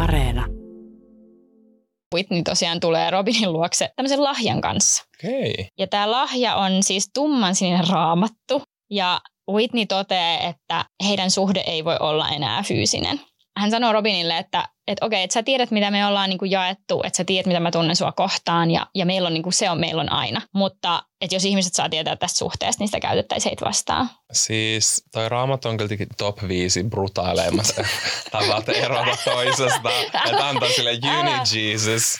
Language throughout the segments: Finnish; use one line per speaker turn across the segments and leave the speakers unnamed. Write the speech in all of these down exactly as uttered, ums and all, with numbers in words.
Areena.
Whitney tosiaan tulee Robinin luokse tämmöisen lahjan kanssa.
Okay.
Ja tämä lahja on siis tummansininen raamattu. Ja Whitney toteaa, että heidän suhde ei voi olla enää fyysinen. Hän sanoo Robinille, että, että okei, että sä tiedät, mitä me ollaan niin kuin jaettu, että sä tiedät, mitä mä tunnen sua kohtaan, ja, ja meillä on, niin kuin, se on meillä on aina. Mutta että jos ihmiset saa tietää tästä suhteesta, niin sitä käytettäisiin heitä vastaan.
Siis toi raamattu on kyllä top viisi brutaileimmat tavat erota toisesta, että antaa sille uni Jesus.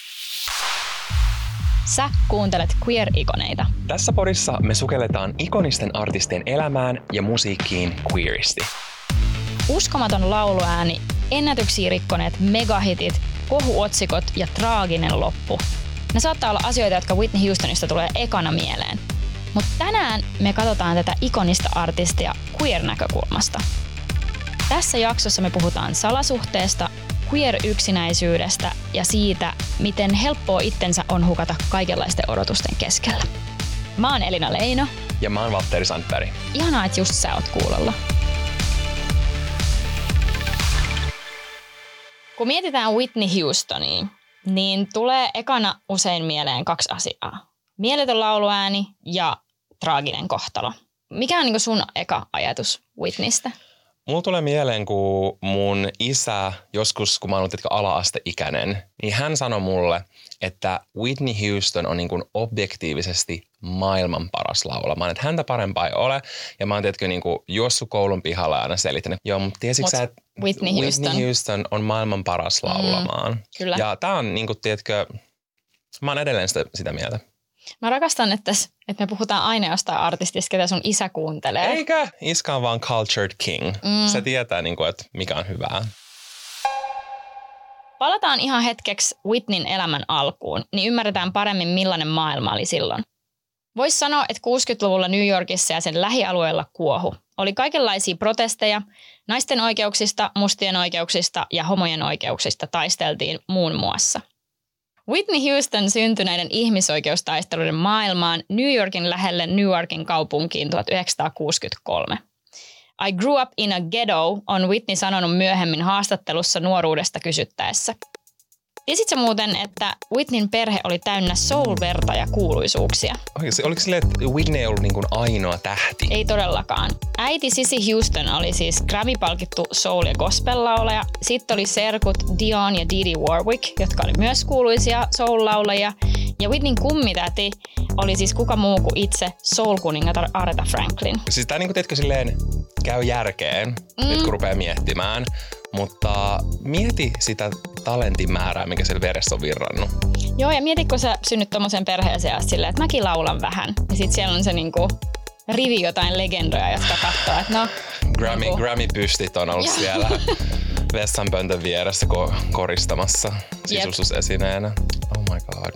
Sä kuuntelet Queer-ikoneita.
Tässä podissa me sukelletaan ikonisten artistien elämään ja musiikkiin queeristi.
Uskomaton lauluääni, ennätyksiä rikkoneet megahitit, kohuotsikot ja traaginen loppu. Ne saattaa olla asioita, jotka Whitney Houstonista tulee ekana mieleen. Mutta tänään me katsotaan tätä ikonista artistia queer-näkökulmasta. Tässä jaksossa me puhutaan salasuhteesta, queer-yksinäisyydestä ja siitä, miten helppoa itsensä on hukata kaikenlaisten odotusten keskellä. Mä oon Elina Leino.
Ja mä oon Valtteri Sandberg.
Ihanaa, että just sä oot kuulolla. Kun mietitään Whitney Houstonia, niin tulee ekana usein mieleen kaksi asiaa. Mieletön lauluääni ja traaginen kohtalo. Mikä on niin kuin sun eka ajatus Whitneystä?
Mulla tulee mieleen, kun mun isä joskus, kun mä oon ollut ala-asteikäinen, niin hän sanoi mulle, että Whitney Houston on niin kuin objektiivisesti maailman paras laulamaan. Että häntä parempaa ei ole. Ja mä oon tietenkin niin kuin juossut koulun pihalla ja aina selittänyt. Joo, mutta tiesitkö sä, että
Whitney Houston.
Whitney Houston on maailman paras laulamaan? Mm,
kyllä.
Ja tää on niin kuin, tiedätkö, mä oon edelleen sitä, sitä mieltä.
Mä rakastan, että, että me puhutaan aina jostain artistista, ketä sun isä kuuntelee.
Eikä? Iska on vaan cultured king. Mm. Se tietää, niin kuin, että mikä on hyvää.
Palataan ihan hetkeksi Whitneyn elämän alkuun, niin ymmärretään paremmin, millainen maailma oli silloin. Voisi sanoa, että kuusikymmentäluvulla New Yorkissa ja sen lähialueella kuohu. Oli kaikenlaisia protesteja, naisten oikeuksista, mustien oikeuksista ja homojen oikeuksista taisteltiin muun muassa. Whitney Houston syntyi näiden ihmisoikeustaisteluiden maailmaan New Yorkin lähelle Newarkin kaupunkiin tuhatyhdeksänsataakuusikymmentäkolme. I grew up in a ghetto, on Whitney sanonut myöhemmin haastattelussa nuoruudesta kysyttäessä. Tiesitkö muuten, että Whitneyn perhe oli täynnä soul-verta ja kuuluisuuksia?
Oikeasti, oliko silleen, että Whitney ei ollut niin kuin ainoa tähti?
Ei todellakaan. Äiti Cissy Houston oli siis Grammy-palkittu soul- ja gospel-laulaja. Sitten oli serkut Dion ja Dee Dee Warwick, jotka oli myös kuuluisia soul-laulajia. Ja Whitneyn kummitäti oli siis kuka muu kuin itse soul-kuningatar Aretha Franklin.
Siis tää niinku, tiedätkö, silleen käy järkeen, mm. nyt kun rupeaa miettimään. Mutta mieti sitä talentin määrää, mikä siellä veressä on virrannut.
Joo, ja mieti, kun sä synnyt tommosen perheeseen silleen, että mäkin laulan vähän. Ja sit siellä on se niinku rivi jotain legendoja, jotka katsoo, että no...
Grammy,
niinku...
Grammy-pystit on ollut siellä vessanpöntön vieressä ko- koristamassa sisustusesineenä. Oh my god.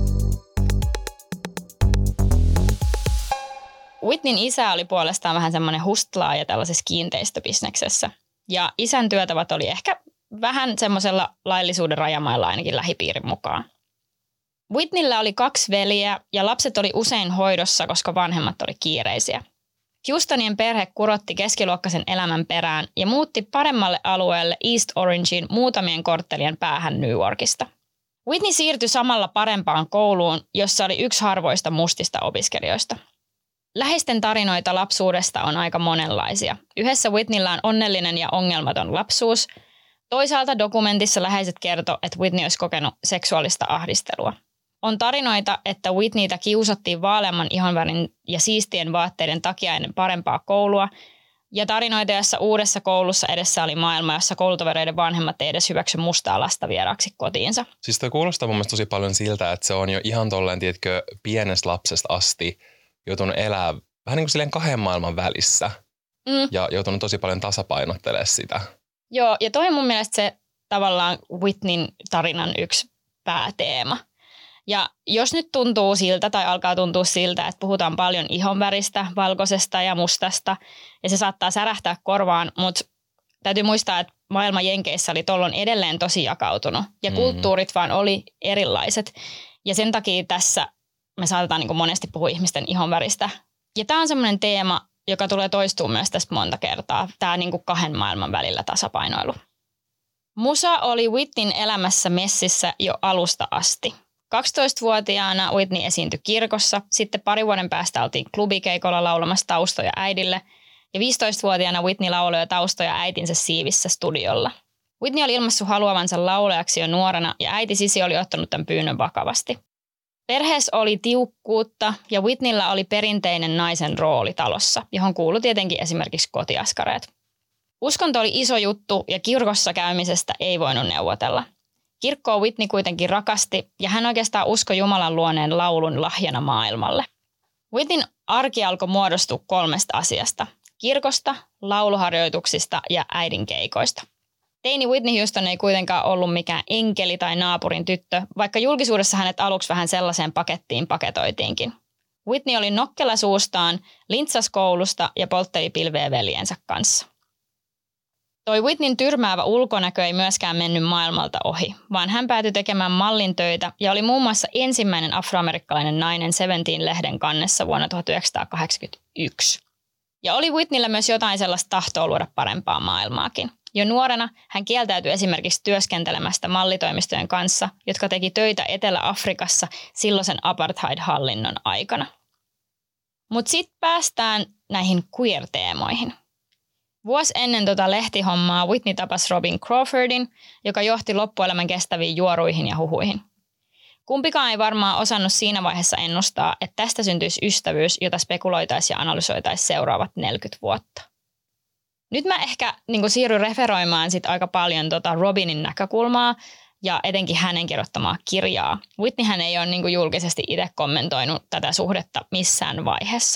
Whitneyn isä oli puolestaan vähän semmoinen hustlaaja tällaisessa kiinteistöbisneksessä. Ja isän työtavat oli ehkä vähän semmoisella laillisuuden rajamailla ainakin lähipiirin mukaan. Whitneyllä oli kaksi veljeä ja lapset oli usein hoidossa, koska vanhemmat oli kiireisiä. Houstonien perhe kurotti keskiluokkaisen elämän perään ja muutti paremmalle alueelle East Orangeen muutamien korttelien päähän New Yorkista. Whitney siirtyi samalla parempaan kouluun, jossa oli yksi harvoista mustista opiskelijoista. Läheisten tarinoita lapsuudesta on aika monenlaisia. Yhdessä Whitneyllä on onnellinen ja ongelmaton lapsuus. Toisaalta dokumentissa läheiset kertoo, että Whitney olisi kokenut seksuaalista ahdistelua. On tarinoita, että Whitneytä kiusattiin vaaleamman ihonvärin ja siistien vaatteiden takia ennen parempaa koulua. Ja tarinoita, joissa uudessa koulussa edessä oli maailma, jossa koulutovereiden vanhemmat ei edes hyväksy mustaa lasta vieraaksi kotiinsa.
Siis toi kuulostaa mun mielestä tosi paljon siltä, että se on jo ihan tolleen, tiedätkö, pienestä lapsesta asti joutunut elää vähän niin kuin silleen kahden maailman välissä mm. ja joutunut tosi paljon tasapainottelemaan sitä.
Joo, ja toi on mun mielestä se tavallaan Whitneyn tarinan yksi pääteema. Ja jos nyt tuntuu siltä tai alkaa tuntua siltä, että puhutaan paljon ihonväristä, valkoisesta ja mustasta, ja se saattaa särähtää korvaan, mutta täytyy muistaa, että maailma Jenkeissä oli tollon edelleen tosi jakautunut, ja mm. kulttuurit vaan oli erilaiset. Ja sen takia tässä me saatetaan niin kuin monesti puhua ihmisten ihonväristä. Ja tämä on semmoinen teema, joka tulee toistuu myös tästä monta kertaa, tämä niin kuin kahden maailman välillä tasapainoilu. Musa oli Whitneyn elämässä messissä jo alusta asti. kaksitoistavuotiaana Whitney esiintyi kirkossa, sitten pari vuoden päästä oltiin klubikeikolla laulamassa taustoja äidille, ja viisitoistavuotiaana Whitney lauloi jo taustoja äitinsä siivissä studiolla. Whitney oli ilmaissut haluavansa laulajaksi jo nuorena, ja äiti Sisi oli ottanut tämän pyynnön vakavasti. Perheessä oli tiukkuutta, ja Whitneyllä oli perinteinen naisen rooli talossa, johon kuului tietenkin esimerkiksi kotiaskareet. Uskonto oli iso juttu, ja kirkossa käymisestä ei voinut neuvotella. Kirkkoa Whitney kuitenkin rakasti, ja hän oikeastaan uskoi Jumalan luoneen laulun lahjana maailmalle. Whitneyn arki alkoi muodostua kolmesta asiasta: kirkosta, lauluharjoituksista ja äidin keikoista. Teini Whitney Houston ei kuitenkaan ollut mikään enkeli tai naapurin tyttö, vaikka julkisuudessa hänet aluksi vähän sellaiseen pakettiin paketoitiinkin. Whitney oli nokkela suustaan, lintsasi koulusta ja poltteli pilveä veljensä kanssa. Toi Whitneyn tyrmäävä ulkonäkö ei myöskään mennyt maailmalta ohi, vaan hän päätyi tekemään mallin töitä ja oli muun muassa ensimmäinen afroamerikkalainen nainen Seventeen-lehden kannessa vuonna tuhatyhdeksänsataakahdeksankymmentäyksi. Ja oli Whitneyllä myös jotain sellaista tahtoa luoda parempaa maailmaakin. Jo nuorena hän kieltäytyi esimerkiksi työskentelemästä mallitoimistojen kanssa, jotka teki töitä Etelä-Afrikassa silloisen apartheid-hallinnon aikana. Mutta sitten päästään näihin queer-teemoihin. Vuosi ennen tota lehtihommaa Whitney tapasi Robin Crawfordin, joka johti loppuelämän kestäviin juoruihin ja huhuihin. Kumpikaan ei varmaan osannut siinä vaiheessa ennustaa, että tästä syntyisi ystävyys, jota spekuloitaisiin ja analysoitaisiin seuraavat neljäkymmentä vuotta. Nyt mä ehkä niin siirryn referoimaan sit aika paljon tota Robinin näkökulmaa ja etenkin hänen kirjoittamaa kirjaa. Whitneyhän ei ole niin julkisesti itse kommentoinut tätä suhdetta missään vaiheessa.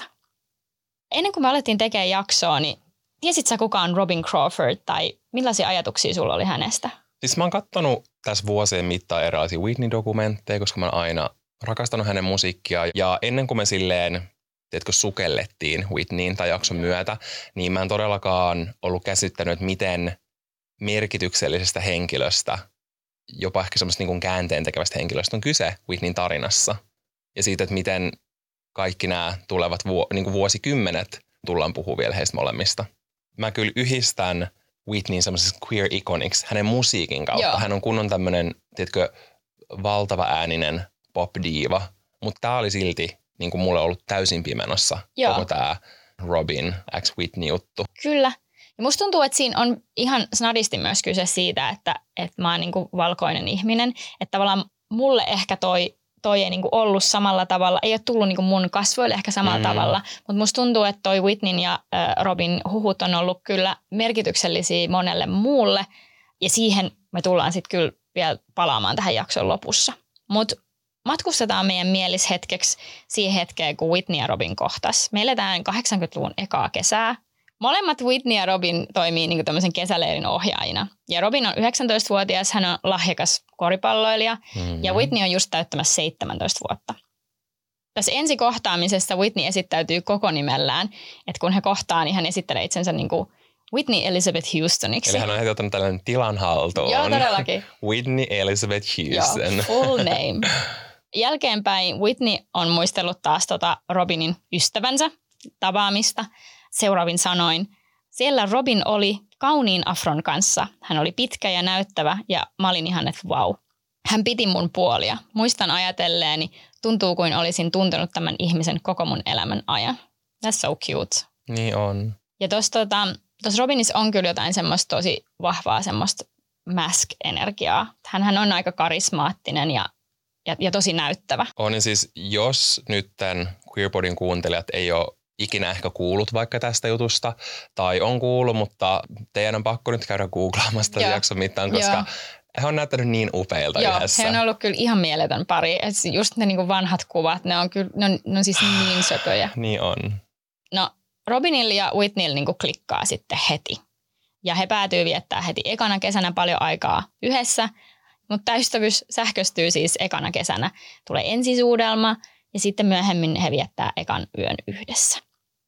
Ennen kuin me alettiin tekemään jaksoa, niin tiesit sä kuka on Robin Crawford tai millaisia ajatuksia sulla oli hänestä?
Siis mä oon kattonut tässä vuosien mittaan erilaisia Whitney-dokumentteja, koska mä oon aina rakastanut hänen musiikkia. Ja ennen kuin me silleen, tiedätkö, sukellettiin Whitneyin tai jakson myötä, niin mä en todellakaan ollut käsittänyt, että miten merkityksellisestä henkilöstä, jopa ehkä semmoista niin kuin käänteen tekevästä henkilöstä on kyse Whitneyn tarinassa. Ja siitä, että miten kaikki nämä tulevat vu- niin kuin vuosikymmenet tullaan puhua vielä heistä molemmista. Mä kyllä yhdistän Whitneyn semmoisessa queer iconiksi hänen musiikin kautta. Joo. Hän on kunnon tämmöinen, tiedätkö, valtava ääninen pop-diiva. Mutta tää oli silti niin kuin mulle ollut täysin pimenossa. Joo. Koko tää Robin X Whitney-juttu.
Kyllä. Ja musta tuntuu, että siinä on ihan snadisti myös kyse siitä, että, että mä oon niin kuin valkoinen ihminen. Että tavallaan mulle ehkä toi toi ei niinku ollut samalla tavalla, ei ole tullut niinku mun kasvoille ehkä samalla mm. tavalla, mutta musta tuntuu, että toi Whitneyn ja äh, Robin huhut on ollut kyllä merkityksellisiä monelle muulle, ja siihen me tullaan sitten kyllä vielä palaamaan tähän jakson lopussa. Mutta matkustetaan meidän mielis hetkeksi siihen hetkeen, kun Whitney ja Robin kohtas. Me eletään kahdeksankymmentäluvun ekaa kesää. Molemmat Whitney ja Robin toimii niin kuin tämmöisen kesäleirin ohjaajina. Ja Robin on yhdeksäntoistavuotias, hän on lahjakas koripalloilija mm-hmm. ja Whitney on just täyttämässä seitsemäntoista vuotta. Tässä ensikohtaamisessa Whitney esittäytyy koko nimellään, että kun he kohtaa, niin hän esittelee itsensä niin kuin Whitney Elizabeth Houstoniksi.
Eli hän on heti ottanut tällainen tilan haltuun.
Joo, todellakin.
Whitney Elizabeth Houston.
Joo, full name. Jälkeenpäin Whitney on muistellut taas tota Robinin ystävänsä tapaamista. Seuraavin sanoin, siellä Robin oli kauniin afron kanssa. Hän oli pitkä ja näyttävä ja mä olin ihan, että vau. Hän piti mun puolia. Muistan ajatelleeni, tuntuu kuin olisin tuntenut tämän ihmisen koko mun elämän ajan. That's so cute.
Niin on.
Ja tuossa tota, Robinissa on kyllä jotain semmoista tosi vahvaa semmoista mask-energiaa. Hänhän on aika karismaattinen ja, ja, ja tosi näyttävä.
On, ja siis jos nyt tämän Queerpodin kuuntelijat ei ole ikinä ehkä kuullut vaikka tästä jutusta, tai on kuullut, mutta teidän on pakko nyt käydä googlaamassa tämän jakson mittaan, koska Joo. he on näyttänyt niin upeilta
Joo,
yhdessä.
he on ollut kyllä ihan mieletön pari. Et just ne niinku vanhat kuvat, ne on kyllä, ne on, ne on siis niin söpöjä.
Niin on.
No, Robinilla ja Whitneyllä niinku klikkaa sitten heti. Ja he päätyy viettää heti ekana kesänä paljon aikaa yhdessä, mutta ystävyys sähköstyy siis ekana kesänä. Tulee ensisuudelma ja sitten myöhemmin he viettää ekan yön yhdessä.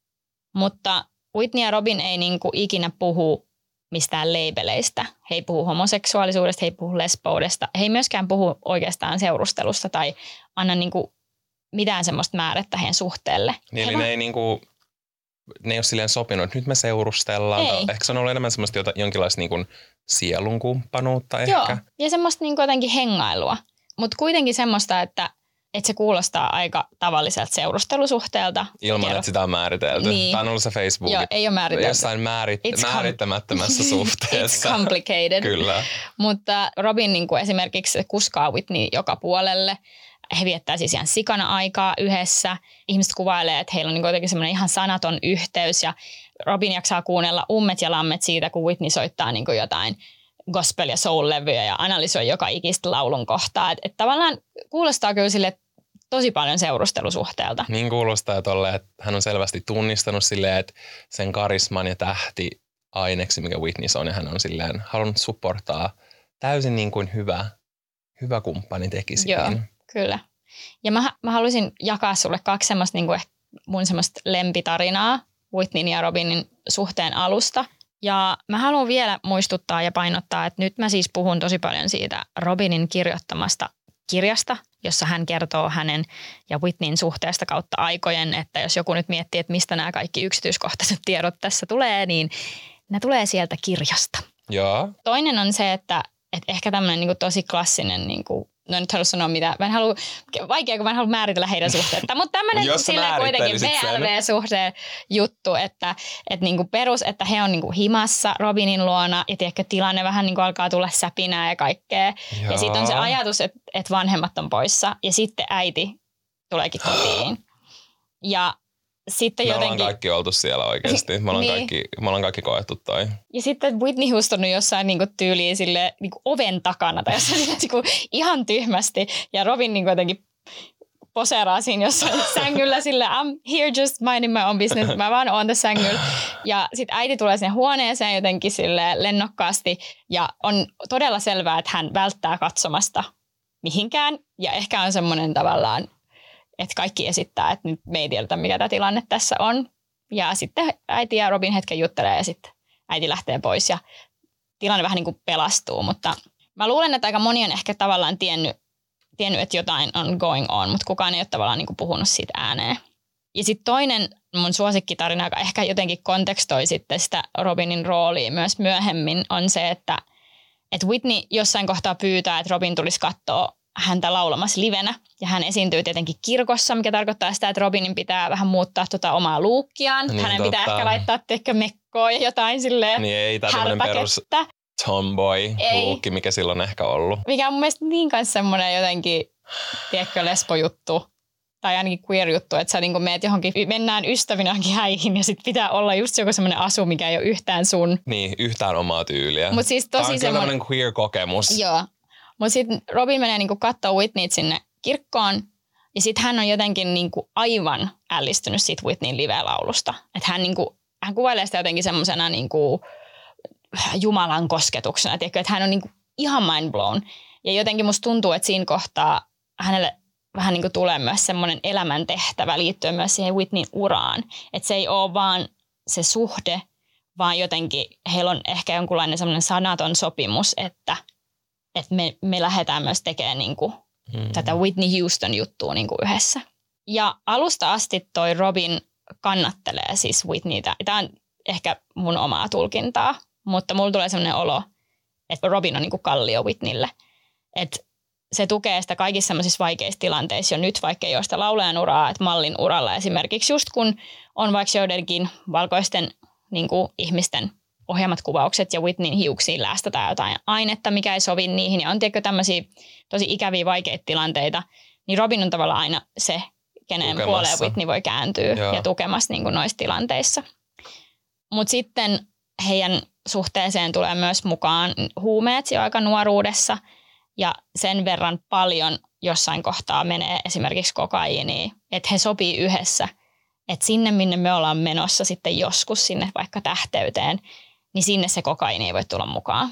Mutta Whitney ja Robin ei niinku ikinä puhu mistään leibeleistä. He ei puhu homoseksuaalisuudesta, he ei puhu lesboudesta. He ei myöskään puhu oikeastaan seurustelusta tai anna niinku mitään semmoista määrättä heidän suhteelle.
Niin, eli
va-
ne ei, niinku, ne ei ole silleen sopinut, että nyt me seurustellaan.
Ei.
Ehkä se on ollut enemmän semmoista jota, jonkinlaista niinku sielunkumppanuutta ehkä.
Joo, ja semmoista niin jotenkin hengailua. Mutta kuitenkin semmoista, että, että se kuulostaa aika tavalliselta seurustelusuhteelta.
Ilman, Kerro. että sitä on määritelty.
Niin.
Tämä on ollut se Facebook.
Joo, ei ole määritelty.
Jossain määrit, määrittämättömässä
com-
suhteessa.
It's complicated.
Kyllä.
Mutta Robin niin kuin esimerkiksi kuskaa Whitney joka puolelle. He viettää siis ihan sikana aikaa yhdessä. Ihmiset kuvailee, että heillä on niin jotenkin semmoinen ihan sanaton yhteys. Ja Robin jaksaa kuunnella ummet ja lammet siitä, kun Whitney soittaa niin kuin jotain gospel- ja soul-levyjä ja analysoi joka ikistä laulun kohtaa. Että et tavallaan kuulostaa kyllä sille tosi paljon seurustelusuhteelta.
Niin kuulostaa jo tolle, että hän on selvästi tunnistanut silleen, että sen karisman ja tähti aineksi, mikä Whitney on, ja hän on silleen halunnut supportaa täysin niin kuin hyvä, hyvä kumppani tekisikin.
Joo, kyllä. Ja mä, mä haluaisin jakaa sulle kaksi semmoista niin kuin mun semmoista lempitarinaa Whitneyn ja Robinin suhteen alusta. Ja mä haluan vielä muistuttaa ja painottaa, että nyt mä siis puhun tosi paljon siitä Robinin kirjoittamasta kirjasta, jossa hän kertoo hänen ja Whitneyn suhteesta kautta aikojen, että jos joku nyt miettii, että mistä nämä kaikki yksityiskohtaiset tiedot tässä tulee, niin ne tulee sieltä kirjasta.
Joo.
Toinen on se, että, että ehkä tämmöinen niin kuin tosi klassinen, niin kuin, no nyt halua sanoa mitä, mä en halua, vaikea kun mä en halua määritellä heidän suhteettaan, mutta tämmöinen sillä kuitenkin V L V-suhteen juttu, että, että niin kuin perus, että he on niin kuin himassa Robinin luona ja tiedätkö, tilanne vähän niin kuin alkaa tulla säpinää ja kaikkea. Joo. Ja sitten on se ajatus, että, että vanhemmat on poissa ja sitten äiti tuleekin kotiin. Ja sitten
me
jotenkin...
ollaan kaikki oltu siellä oikeasti. Me ollaan, niin. kaikki, me ollaan kaikki koettu toi.
Ja sitten Whitney Houston on jossain niinku tyyliin sille, niinku oven takana tai jossain niinku ihan tyhmästi. Ja Robin niinku jotenkin poseeraa siinä jossain sängyllä sille I'm here just minding my own business. Mä vaan oon tässä sängyllä. Ja sitten äiti tulee sinne huoneeseen jotenkin sille lennokkaasti. Ja on todella selvää, että hän välttää katsomasta mihinkään. Ja ehkä on semmoinen tavallaan... Että kaikki esittää, että nyt me ei tiedetä, mikä tämä tilanne tässä on. Ja sitten äiti ja Robin hetken juttelee ja sitten äiti lähtee pois ja tilanne vähän niin kuin pelastuu. Mutta mä luulen, että aika moni on ehkä tavallaan tiennyt, tiennyt että jotain on going on, mutta kukaan ei ole tavallaan niin kuin puhunut siitä ääneen. Ja sitten toinen mun suosikkitarina, joka ehkä jotenkin kontekstoi sitten sitä Robinin roolia myös myöhemmin, on se, että, että Whitney jossain kohtaa pyytää, että Robin tulisi katsoa häntä laulamassa livenä. Ja hän esiintyy tietenkin kirkossa, mikä tarkoittaa sitä, että Robinin pitää vähän muuttaa tuota omaa luukkiaan.
Niin,
hänen
totta.
pitää ehkä laittaa teikö mekkoa ja jotain silleen
niin ei tämä tämmöinen perus tomboy-luukki, mikä silloin ehkä ollut.
Mikä on mun mielestä niin kanssa semmoinen jotenkin, tiedätkö, lesbojuttu. Tai ainakin queer-juttu, että sä niin meet johonkin, mennään ystävinä johonkin häihin ja sit pitää olla just joku semmoinen asu, mikä ei ole yhtään sun.
Niin, yhtään omaa tyyliä.
Mut siis tosi
tämä on
semmoinen
tämmöinen queer-kokemus.
Joo. Mutta sitten Robin menee niinku katsoa Whitneyt sinne kirkkoon ja sitten hän on jotenkin niinku aivan ällistynyt siitä Whitneyn live-laulusta. Että hän, niinku, hän kuvailee sitä jotenkin semmoisena niinku Jumalan kosketuksena. Tiedätkö, että hän on niinku ihan mind blown. Ja jotenkin musta tuntuu, että siinä kohtaa hänelle vähän niinku tulee myös semmoinen elämäntehtävä liittyen myös siihen Whitneyn uraan. Että se ei ole vaan se suhde, vaan jotenkin heillä on ehkä jonkunlainen semmoinen sanaton sopimus, että että me, me lähdetään myös tekemään niin kuin hmm. tätä Whitney Houston-juttua niin kuin yhdessä. Ja alusta asti toi Robin kannattelee siis Whitneytä. Tämä on ehkä mun omaa tulkintaa, mutta mulla tulee sellainen olo, että Robin on niin kuin kallio Whitneylle. Että se tukee sitä kaikissa sellaisissa vaikeissa tilanteissa jo nyt, vaikka ei ole sitä laulajan uraa, että mallin uralla esimerkiksi just kun on vaikka joidenkin valkoisten niin kuin ihmisten ohjaamat kuvaukset ja Whitneyn hiuksiin läästetään jotain ainetta, mikä ei sovi niihin. Ja on tiedätkö tämmöisiä tosi ikäviä vaikeita tilanteita, niin Robin on tavallaan aina se, kenen tukemassa puoleen Whitney voi kääntyä Joo. ja tukemassa niin kuin noissa tilanteissa. Mutta sitten heidän suhteeseen tulee myös mukaan huumeet jo aika nuoruudessa ja sen verran paljon jossain kohtaa menee esimerkiksi kokaiiniin, että he sopii yhdessä, että sinne minne me ollaan menossa sitten joskus sinne vaikka tähteyteen, niin sinne se kokaiini ei voi tulla mukaan.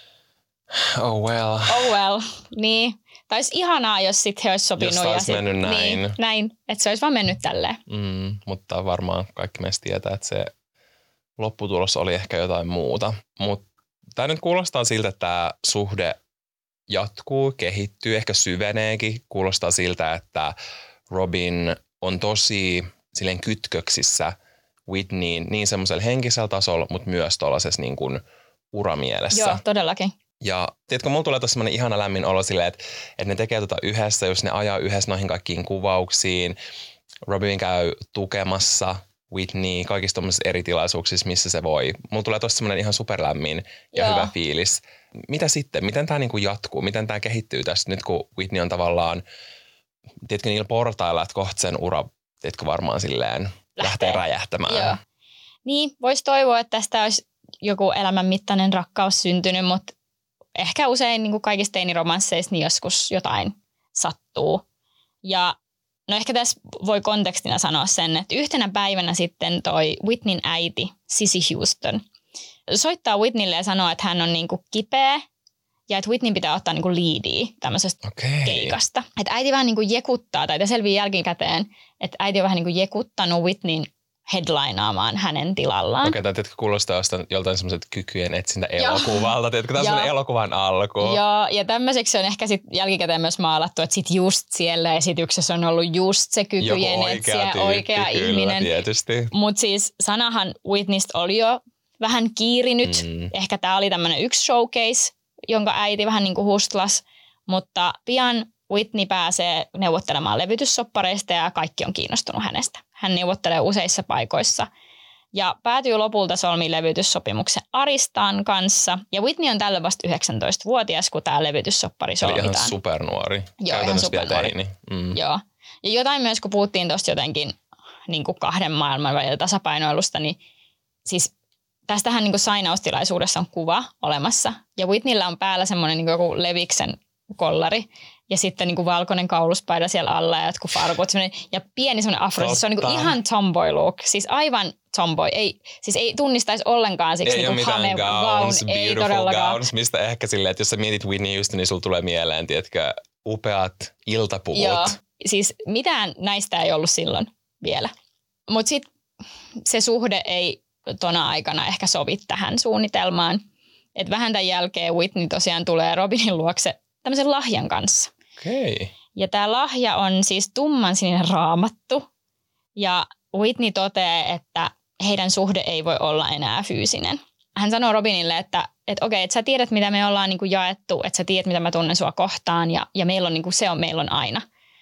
Oh well.
Oh well, niin. Tai olisi ihanaa, jos sitten he olisi sopinut.
Jos olisi
ja
mennyt
sit,
näin.
Niin, näin, että se olisi vaan mennyt tälleen.
Mm, mutta varmaan kaikki meistä tietää, että se lopputulos oli ehkä jotain muuta. Mutta tämä nyt kuulostaa siltä, että tämä suhde jatkuu, kehittyy, ehkä syveneekin. Kuulostaa siltä, että Robin on tosi silleen kytköksissä Whitneyin niin semmoisella henkisellä tasolla, mutta myös tuollaisessa niin kuin uramielessä.
Joo, todellakin.
Ja tiedätkö, mulla tulee tuossa semmoinen ihana lämmin olo silleen, että, että ne tekee tota yhdessä, jos ne ajaa yhdessä noihin kaikkiin kuvauksiin. Robin käy tukemassa Whitney kaikissa tuollaisissa eri tilaisuuksissa, missä se voi. Mulla tulee tuossa semmoinen ihan superlämmin ja Joo. hyvä fiilis. Mitä sitten? Miten tämä niinku jatkuu? Miten tämä kehittyy tästä nyt, kun Whitney on tavallaan, tiedätkö, niillä portailla, että kohta sen ura, tiedätkö, varmaan silleen lähtee, lähtee räjähtämään.
Joo. Niin, voisi toivoa, että tästä olisi joku elämän mittainen rakkaus syntynyt, mutta ehkä usein niin kuin kaikissa teiniromansseissa niin joskus jotain sattuu. Ja no ehkä tässä voi kontekstina sanoa sen, että yhtenä päivänä sitten toi Whitneyn äiti, Cissy Houston, soittaa Whitneylle ja sanoo, että hän on niin kuin kipeä ja että Whitney pitää ottaa niin kuin leadia tämmöisestä okay. keikasta. Että äiti vähän niin kuin jekuttaa, tai selviää jälkikäteen, että äiti on vähän niin kuin jekuttanut Whitneyn headlinaamaan hänen tilallaan.
Okei, okay, tiedätkö, kuulostaa joltain semmoiset kykyjen etsintä elokuvalta. Tiedätkö, tämä on semmoinen elokuvan alku.
Joo, ja tämmöiseksi on ehkä sit jälkikäteen myös maalattu, että sit just siellä esityksessä on ollut just se kykyjen
oikea
etsiä,
tyyppi,
oikea
kyllä,
ihminen.
Tietysti.
Mutta siis sanahan Whitneystä oli jo vähän kiirinyt. Mm. Ehkä tämä oli tämmöinen yksi showcase, jonka äiti vähän niin kuin hustlas, mutta pian Whitney pääsee neuvottelemaan levytyssoppareista ja kaikki on kiinnostunut hänestä. Hän neuvottelee useissa paikoissa ja päätyy lopulta solmiin levytyssopimuksen Aristan kanssa. Ja Whitney on tällä vasta yhdeksäntoistavuotias, kun tämä levytyssoppari solmitaan.
Eli ihan supernuori.
Joo, ihan supernuori. Mm. Joo. Ja jotain myös, kun puhuttiin tuosta jotenkin niin kuin kahden maailman välillä tasapainoilusta, niin siis tästähän niin kuin sainaustilaisuudessa on kuva olemassa. Ja Whitneyllä on päällä semmoinen niin kuin joku Leviksen kollari. Ja sitten niin kuin valkoinen kauluspaida siellä alla ja jotkut farkut. Ja pieni semmoinen afro. Siis se on niin kuin ihan tomboy look. Siis aivan tomboy. Ei, siis ei tunnistaisi ollenkaan siksi
ei
niin kuin hame
gowns,
gown. Ei todellakaan.
Gowns, mistä ehkä silleen, että jos sä mietit Whitney Houston, niin sulla tulee mieleen, tiedätkö, upeat iltapuvut.
Joo, siis mitään näistä ei ollut silloin vielä. Mutta sitten se suhde ei tona aikana ehkä sovi tähän suunnitelmaan. Että vähän tämän jälkeen Whitney tosiaan tulee Robinin luokse tämmöisen lahjan kanssa.
Okay.
Ja tämä lahja on siis tummansininen raamattu. Ja Whitney toteaa, että heidän suhde ei voi olla enää fyysinen. Hän sanoo Robinille, että, että okei, että sä tiedät, mitä me ollaan niin kuin jaettu, että sä tiedät, mitä mä tunnen sua kohtaan ja, ja meillä on, niin kuin, se on meillä on aina.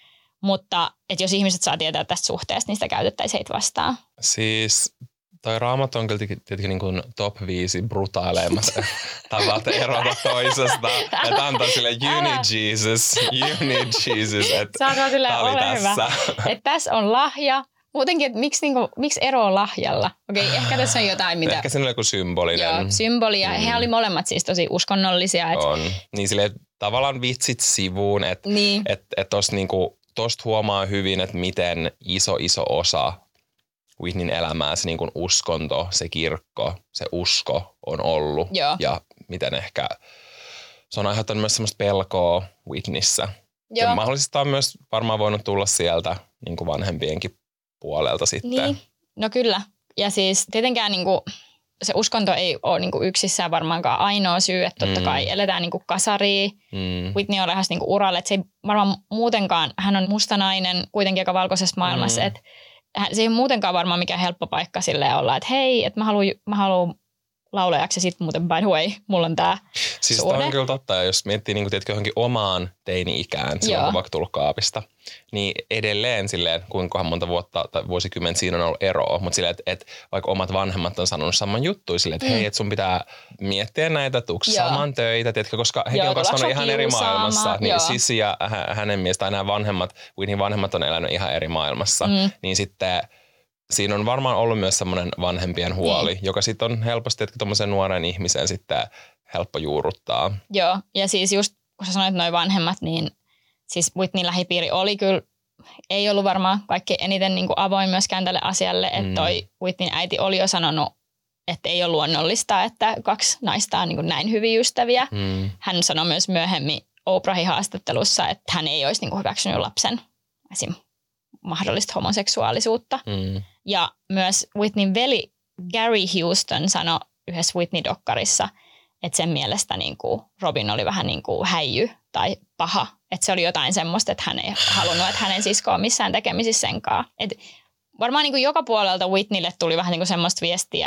Mutta että jos ihmiset saa tietää tästä suhteesta, niin sitä käytettäisiin heitä vastaan.
Siis toi raamattu on kyllä tietenkin niin kuin top viisi brutaaleimmasta tavalta erota toisesta. Että antaa sille, you need Jesus, you need Jesus. Että tää oli tässä.
Että tässä on lahja. Muutenkin, että miksi, niinku, miksi eroa lahjalla? Okei, ehkä tässä on jotain, mitä...
Ehkä siinä oli joku symbolinen.
Joo, symboli. Ja mm. he oli molemmat siis tosi uskonnollisia. Et...
On. Niin silleen, tavallaan vitsit sivuun. Että
niin.
et, et tosta niinku, huomaa hyvin, että miten iso, iso osa Whitneyn elämää se niin kuin uskonto, se kirkko, se usko on ollut.
Joo.
Ja miten ehkä se on aiheuttanut myös semmoista pelkoa Whitneyssä.
Joo.
Ja mahdollisesti on myös varmaan voinut tulla sieltä niin kuin vanhempienkin puolelta sitten.
Niin, no kyllä. Ja siis tietenkään niin kuin, se uskonto ei ole niin kuin yksissään varmaankaan ainoa syy, että totta kai mm. eletään niin kuin kasaria. Mm. Whitney on lähes niin kuin uralle, että se ei varmaan muutenkaan, hän on musta nainen kuitenkin aika valkoisessa maailmassa, mm. että se ei ole muutenkaan varmaan mikään helppo paikka silleen olla, että hei, että mä haluan, mä haluan laulajaksi ja sitten muuten by the way, mulla on tää
siis
suhde.
Siis on kyllä totta, ja jos miettii niin kuin, johonkin omaan teini-ikään, silloin kun vaikka tullut kaapista, niin edelleen silleen, kuinkahan monta vuotta tai vuosikymmentä siinä on ollut eroa, mutta silleen, että, että vaikka omat vanhemmat on sanonut saman juttuja silleen, että mm. hei, että sun pitää miettiä näitä, tuuko saman töitä, tiedätkö, koska hekin on kasvanut ihan eri maailmassa, niin Sissy ja hänen miestään nämä vanhemmat, Whitneyn vanhemmat on elänyt ihan eri maailmassa, mm. niin sitten siinä on varmaan ollut myös semmoinen vanhempien huoli, mm. joka sitten on helposti, että tuommoisen nuoren ihmisen sitten helppo juurruttaa. Joo,
ja siis just kun sä sanoit noin vanhemmat, niin siis Whitneyn lähipiiri oli kyllä, ei ollut varmaan kaikki eniten niin kuin avoin myöskään tälle asialle, että mm. toi Whitneyn äiti oli jo sanonut, että ei ole luonnollista, että kaksi naista on niin kuin näin hyviä ystäviä. Mm. Hän sanoi myös myöhemmin Oprahin haastattelussa, että hän ei olisi niin kuin hyväksynyt lapsen esim. Mahdollista homoseksuaalisuutta. Mm. Ja myös Whitneyn veli Gary Houston sanoi yhdessä Whitney-dokkarissa, että sen mielestä niin kuin Robin oli vähän niin kuin häijy tai paha. Että se oli jotain semmoista, että hän ei halunnut, että hänen sisko on missään tekemisissä senkaan. Et varmaan niin kuin joka puolelta Whitneylle tuli vähän niin kuin semmoista viestiä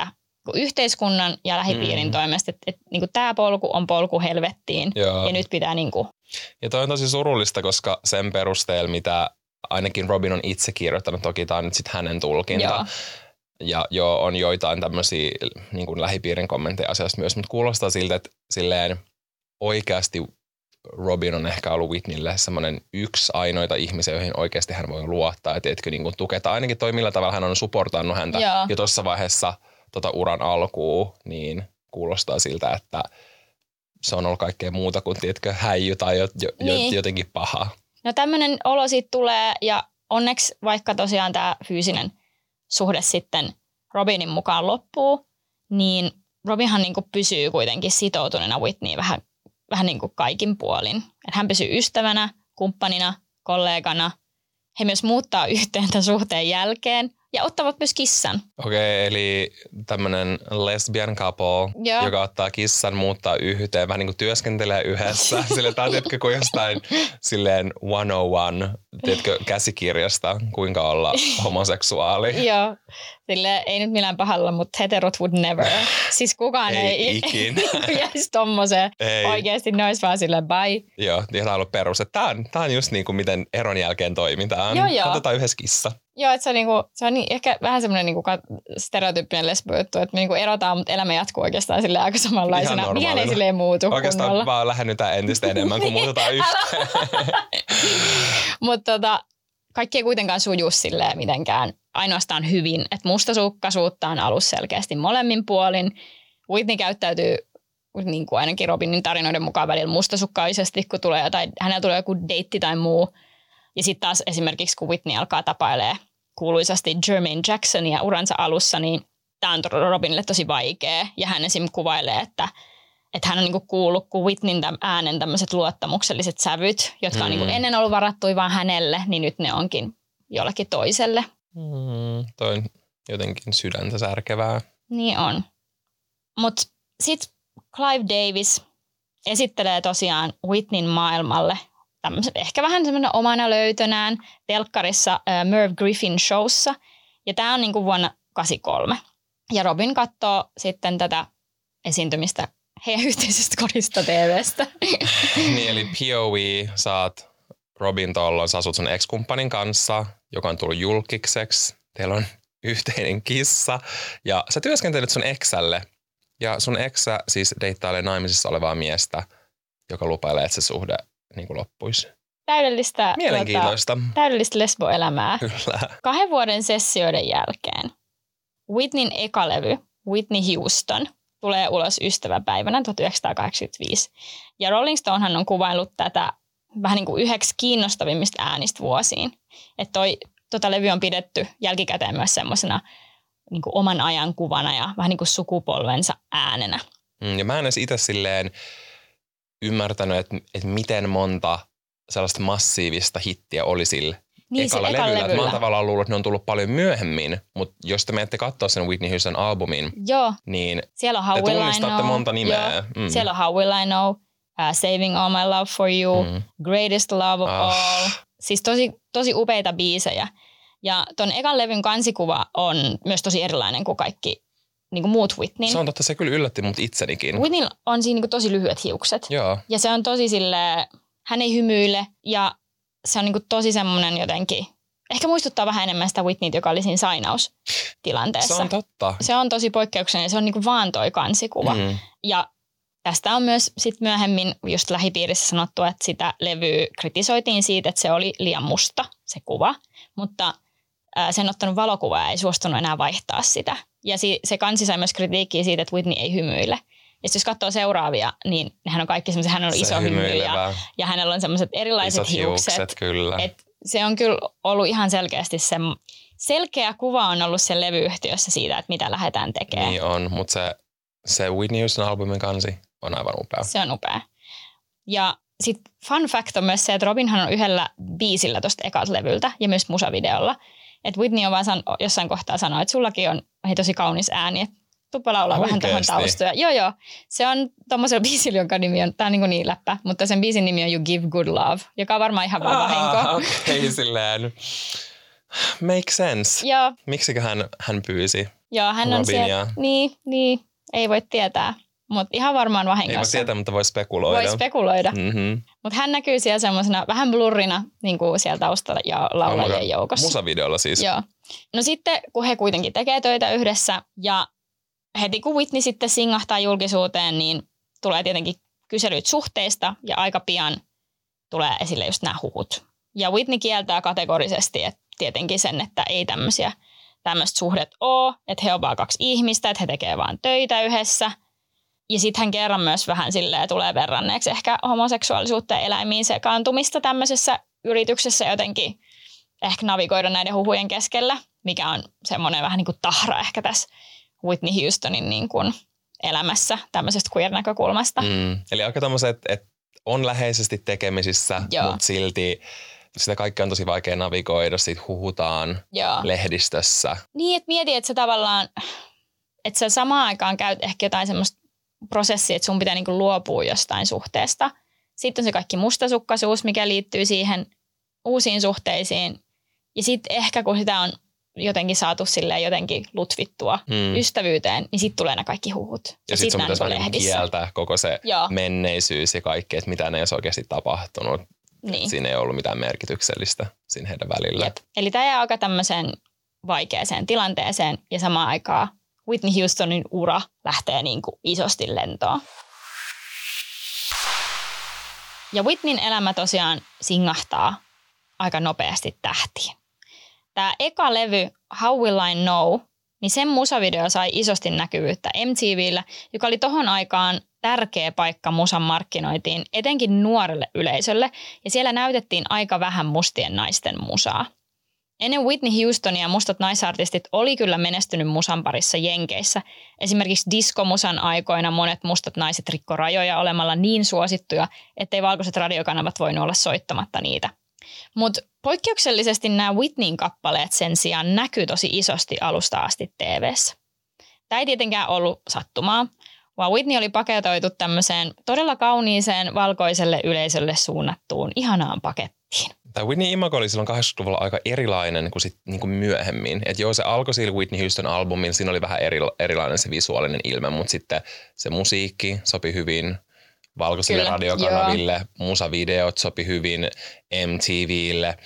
yhteiskunnan ja lähipiirin mm. toimesta, että, että niin tämä polku on polku helvettiin Joo. ja nyt pitää niin kuin...
Ja toi on tosi surullista, koska sen perusteella, mitä ainakin Robin on itse kirjoittanut, toki tämä on nyt sitten hänen tulkinta, Joo. ja joo, on joitain tämmöisiä niin kuin lähipiirin kommentteja asiasta myös, mutta kuulostaa siltä, että silleen oikeasti Robin on ehkä ollut Whitneylle semmoinen yksi ainoita ihmisiä, joihin oikeasti hän voi luottaa ja tiedätkö, niin kuin tuketa. Ainakin toi millä tavalla hän on supportannut häntä Joo. jo tuossa vaiheessa tota uran alkuun, niin kuulostaa siltä, että se on ollut kaikkea muuta kuin tiedätkö, häijy tai jo, jo, niin. jotenkin paha.
No tämmöinen olo siitä tulee ja onneksi vaikka tosiaan tämä fyysinen suhde sitten Robinin mukaan loppuu, niin Robinhan niin kuin pysyy kuitenkin sitoutuneena Whitneyin vähän, vähän niin kuin kaikin puolin. Et hän pysyy ystävänä, kumppanina, kollegana. He myös muuttaa yhteen tämän suhteen jälkeen ja ottavat myös kissan.
Okei, okay, eli tämmöinen lesbian couple, Joo. joka ottaa kissan, muuttaa yhteen, vähän niin kuin työskentelee yhdessä. Sille tämä on tiedätkö, kuin jostain silleen sata yksi, tiedätkö, käsikirjasta, kuinka olla homoseksuaali.
Joo, silleen ei nyt millään pahalla, mutta heterot would never. Siis kukaan ei,
ei ikinä
jäisi tommoseen. Oikeasti ne olisi vaan silleen bye.
Joo, niin on ollut perus. Tämä on, tämä on just niin kuin miten eron jälkeen toimitaan. Joo, joo. Otetaan yhdessä kissa.
Joo, että se on, niinku, se on niin, ehkä vähän semmoinen niinku stereotyyppinen lesbo-juttu, että me niinku erotaan, mutta elämä jatkuu oikeastaan silleen aika samanlaisena. Mikään ei silleen muutu
Oikeastaan
kunnolla.
Vaan lähennytään entistä enemmän, kun muutetaan yhteen.
Mutta tota, kaikki ei kuitenkaan suju silleen mitenkään ainoastaan hyvin. Että mustasukkaisuutta on alussa selkeästi molemmin puolin. Whitney käyttäytyy niin kuin ainakin Robinin tarinoiden mukaan välillä mustasukkaisesti, kun tulee jotain, hänellä tulee joku deitti tai muu. Ja sitten taas esimerkiksi, kun Whitney alkaa tapailee kuuluisasti Jermaine Jacksonia uransa alussa, niin tämä on Robinille tosi vaikea. Ja hän esim. Kuvailee, että, että hän on niinku kuullut, kun Whitneyn äänen tämmöiset luottamukselliset sävyt, jotka on mm. niinku ennen ollut varattui vaan hänelle, niin nyt ne onkin jollekin toiselle.
Mm, toi on jotenkin sydäntä särkevää.
Niin on. Mutta sitten Clive Davis esittelee tosiaan Whitneyn maailmalle ehkä vähän semmoinen omana löytönään telkkarissa uh, Merv Griffin showssa. Ja tämä on niinku vuonna kahdeksankymmentäkolme. Ja Robin katsoo sitten tätä esiintymistä heidän yhteisestä kodista T V:stä.
Niin, eli P O V, sä oot Robin tollon, sä asut sun ex-kumppanin kanssa, joka on tullut julkiseksi. Teillä on yhteinen kissa ja sä työskentelet sun exälle. Ja sun eksä siis deittailee naimisissa olevaa miestä, joka lupailee, että se suhde niin kuin loppuisi.
Täydellistä,
Mielenkiintoista.
Tuota, täydellistä lesboelämää.
Kyllä.
Kahden vuoden sessioiden jälkeen Whitneyn eka levy, Whitney Houston, tulee ulos ystäväpäivänä tuhatyhdeksänsataakahdeksankymmentäviisi. Ja Rolling Stonehan on kuvaillut tätä vähän niin kuin yhdeksi kiinnostavimmista äänistä vuosiin. Että toi tota levy on pidetty jälkikäteen myös semmoisena niin kuin oman ajan kuvana ja vähän niin kuin sukupolvensa äänenä.
Mm, ja mä en edes itse silleen ymmärtänyt, että, että miten monta sellaista massiivista hittiä oli sillä
niin,
ekalla levyllä. levyllä. Mä oon tavallaan luullut, että ne on tullut paljon myöhemmin, mutta jos te menette katsoa sen Whitney Houston albumin,
Joo.
niin
siellä on How
te
Will
tunnistatte
I Know.
monta nimeä. Mm.
Siellä on How Will I Know, uh, Saving All My Love For You, mm. Greatest Love of ah. All. Siis tosi, tosi upeita biisejä. Ja ton ekan levyn kansikuva on myös tosi erilainen kuin kaikki niin kuin muut Whitneyn.
Se on totta, se kyllä yllätti mut itsenikin.
Whitney on siinä niin kuin tosi lyhyet hiukset.
Joo.
Ja se on tosi silleen, hän ei hymyile ja se on niin kuin tosi semmoinen jotenkin, ehkä muistuttaa vähän enemmän sitä Whitneytä, joka oli siinä sainaustilanteessa.
Se on totta.
Se on tosi poikkeuksellinen, se on niin kuin vaan toi kansikuva. Mm. Ja tästä on myös sit myöhemmin just lähipiirissä sanottu, että sitä levyä kritisoitiin siitä, että se oli liian musta, se kuva. Mutta ää, sen ottanut valokuva ei suostunut enää vaihtaa sitä. Ja si- se kansi sai myös kritiikkiä siitä, että Whitney ei hymyile. Ja jos katsoo seuraavia, niin hän on kaikki semmoisia, hän on se iso hymy ja, ja hänellä on semmoiset erilaiset Isot hiukset. hiukset
kyllä.
Et se on kyllä ollut ihan selkeästi se, selkeä kuva on ollut sen levyyhtiössä siitä, että mitä lähdetään tekemään.
Niin on, mutta se, se Whitney Houston albumin kansi on aivan upea.
Se on upea. Ja sitten fun fact on myös se, että Robinhan on yhdellä biisillä tuosta ekalta levyltä ja myös musavideolla. Että Whitney on vaan san, jossain kohtaa sanoa, että sullakin on hei, tosi kaunis ääni, että tuppa laulaa vähän tuohon taustoja. Joo, joo. Se on tommosella biisillä, jonka nimi on, tää on niin, niin läppä, mutta sen biisin nimi on You Give Good Love, joka on varmaan ihan vaan vahinko.
Okei, okay, silleen. make sense.
Joo.
Miksikö hän, hän pyysi
Joo, hän on siellä. Niin, niin, ei voi tietää. Mutta ihan varmaan vahingossa.
Ei voi tietää, mutta voi spekuloida.
Voi spekuloida.
Mm-hmm.
Mutta hän näkyy siellä semmoisena vähän blurrina niin kuin siellä taustalla ja laulajien joukossa.
Musavideolla siis.
Joo. No sitten, kun he kuitenkin tekee töitä yhdessä ja heti kun Whitney sitten singahtaa julkisuuteen, niin tulee tietenkin kyselyt suhteista ja aika pian tulee esille just nämä huhut. Ja Whitney kieltää kategorisesti että tietenkin sen, että ei tämmöisiä tämmöistä suhdet ole, että he on vaan kaksi ihmistä, että he tekee vaan töitä yhdessä. Ja sitten hän kerran myös vähän silleen tulee verranneeksi ehkä homoseksuaalisuutta ja eläimiin sekaantumista tämmöisessä yrityksessä jotenkin ehkä navigoida näiden huhujen keskellä, mikä on semmoinen vähän niin kuin tahra ehkä tässä Whitney Houstonin niin kuin elämässä tämmöisestä queer-näkökulmasta.
Mm. Eli aika tommoset, että on läheisesti tekemisissä, Joo. mutta silti sitä kaikkea on tosi vaikea navigoida, siitä huhutaan Joo. lehdistössä.
Niin, että mieti, että sä tavallaan, että sä samaan aikaan käyt ehkä jotain semmoista prosessia, että sun pitää niinku luopua jostain suhteesta. Sitten on se kaikki mustasukkaisuus, mikä liittyy siihen uusiin suhteisiin. Ja sitten ehkä kun sitä on jotenkin saatu silleen jotenkin lutvittua hmm. ystävyyteen, niin sitten tulee nämä kaikki huhut.
Ja, ja sitten sit sun pitäisi kieltää koko se Joo. menneisyys ja kaikki, että mitä ne ei olisi oikeasti tapahtunut. Niin. Siinä ei ollut mitään merkityksellistä siinä heidän välillä.
Jep. Eli tämä jää aika tämmöiseen vaikeaseen tilanteeseen ja samaan aikaan Whitney Houstonin ura lähtee niin kuin isosti lentoon. Ja Whitneyn elämä tosiaan singahtaa aika nopeasti tähtiin. Tämä eka levy How Will I Know, niin sen musavideo sai isosti näkyvyyttä M T V:llä, joka oli tohon aikaan tärkeä paikka musan markkinointiin, etenkin nuorelle yleisölle, ja siellä näytettiin aika vähän mustien naisten musaa. Ennen Whitney Houstonia mustat naisartistit oli kyllä menestynyt musan parissa Jenkeissä. Esimerkiksi diskomusan aikoina monet mustat naiset rikko rajoja olemalla niin suosittuja, ettei valkoiset radiokanavat voinut olla soittamatta niitä. Mutta poikkeuksellisesti nämä Whitneyn kappaleet sen sijaan näkyy tosi isosti alusta asti T V:ssä. Tämä ei tietenkään ollut sattumaa, vaan Whitney oli paketoitu tämmöiseen todella kauniiseen valkoiselle yleisölle suunnattuun ihanaan pakettiin.
Tämä Whitney imago oli silloin kahdeksankymmentäluvulla aika erilainen kuin, sit, niin kuin myöhemmin. Että joo, se alkoi sillä Whitney Houston albumilla, siinä oli vähän eri, erilainen se visuaalinen ilme, mutta sitten se musiikki sopi hyvin valkoisille Kyllä, radiokanaville, joo. musavideot sopi hyvin M T V:lle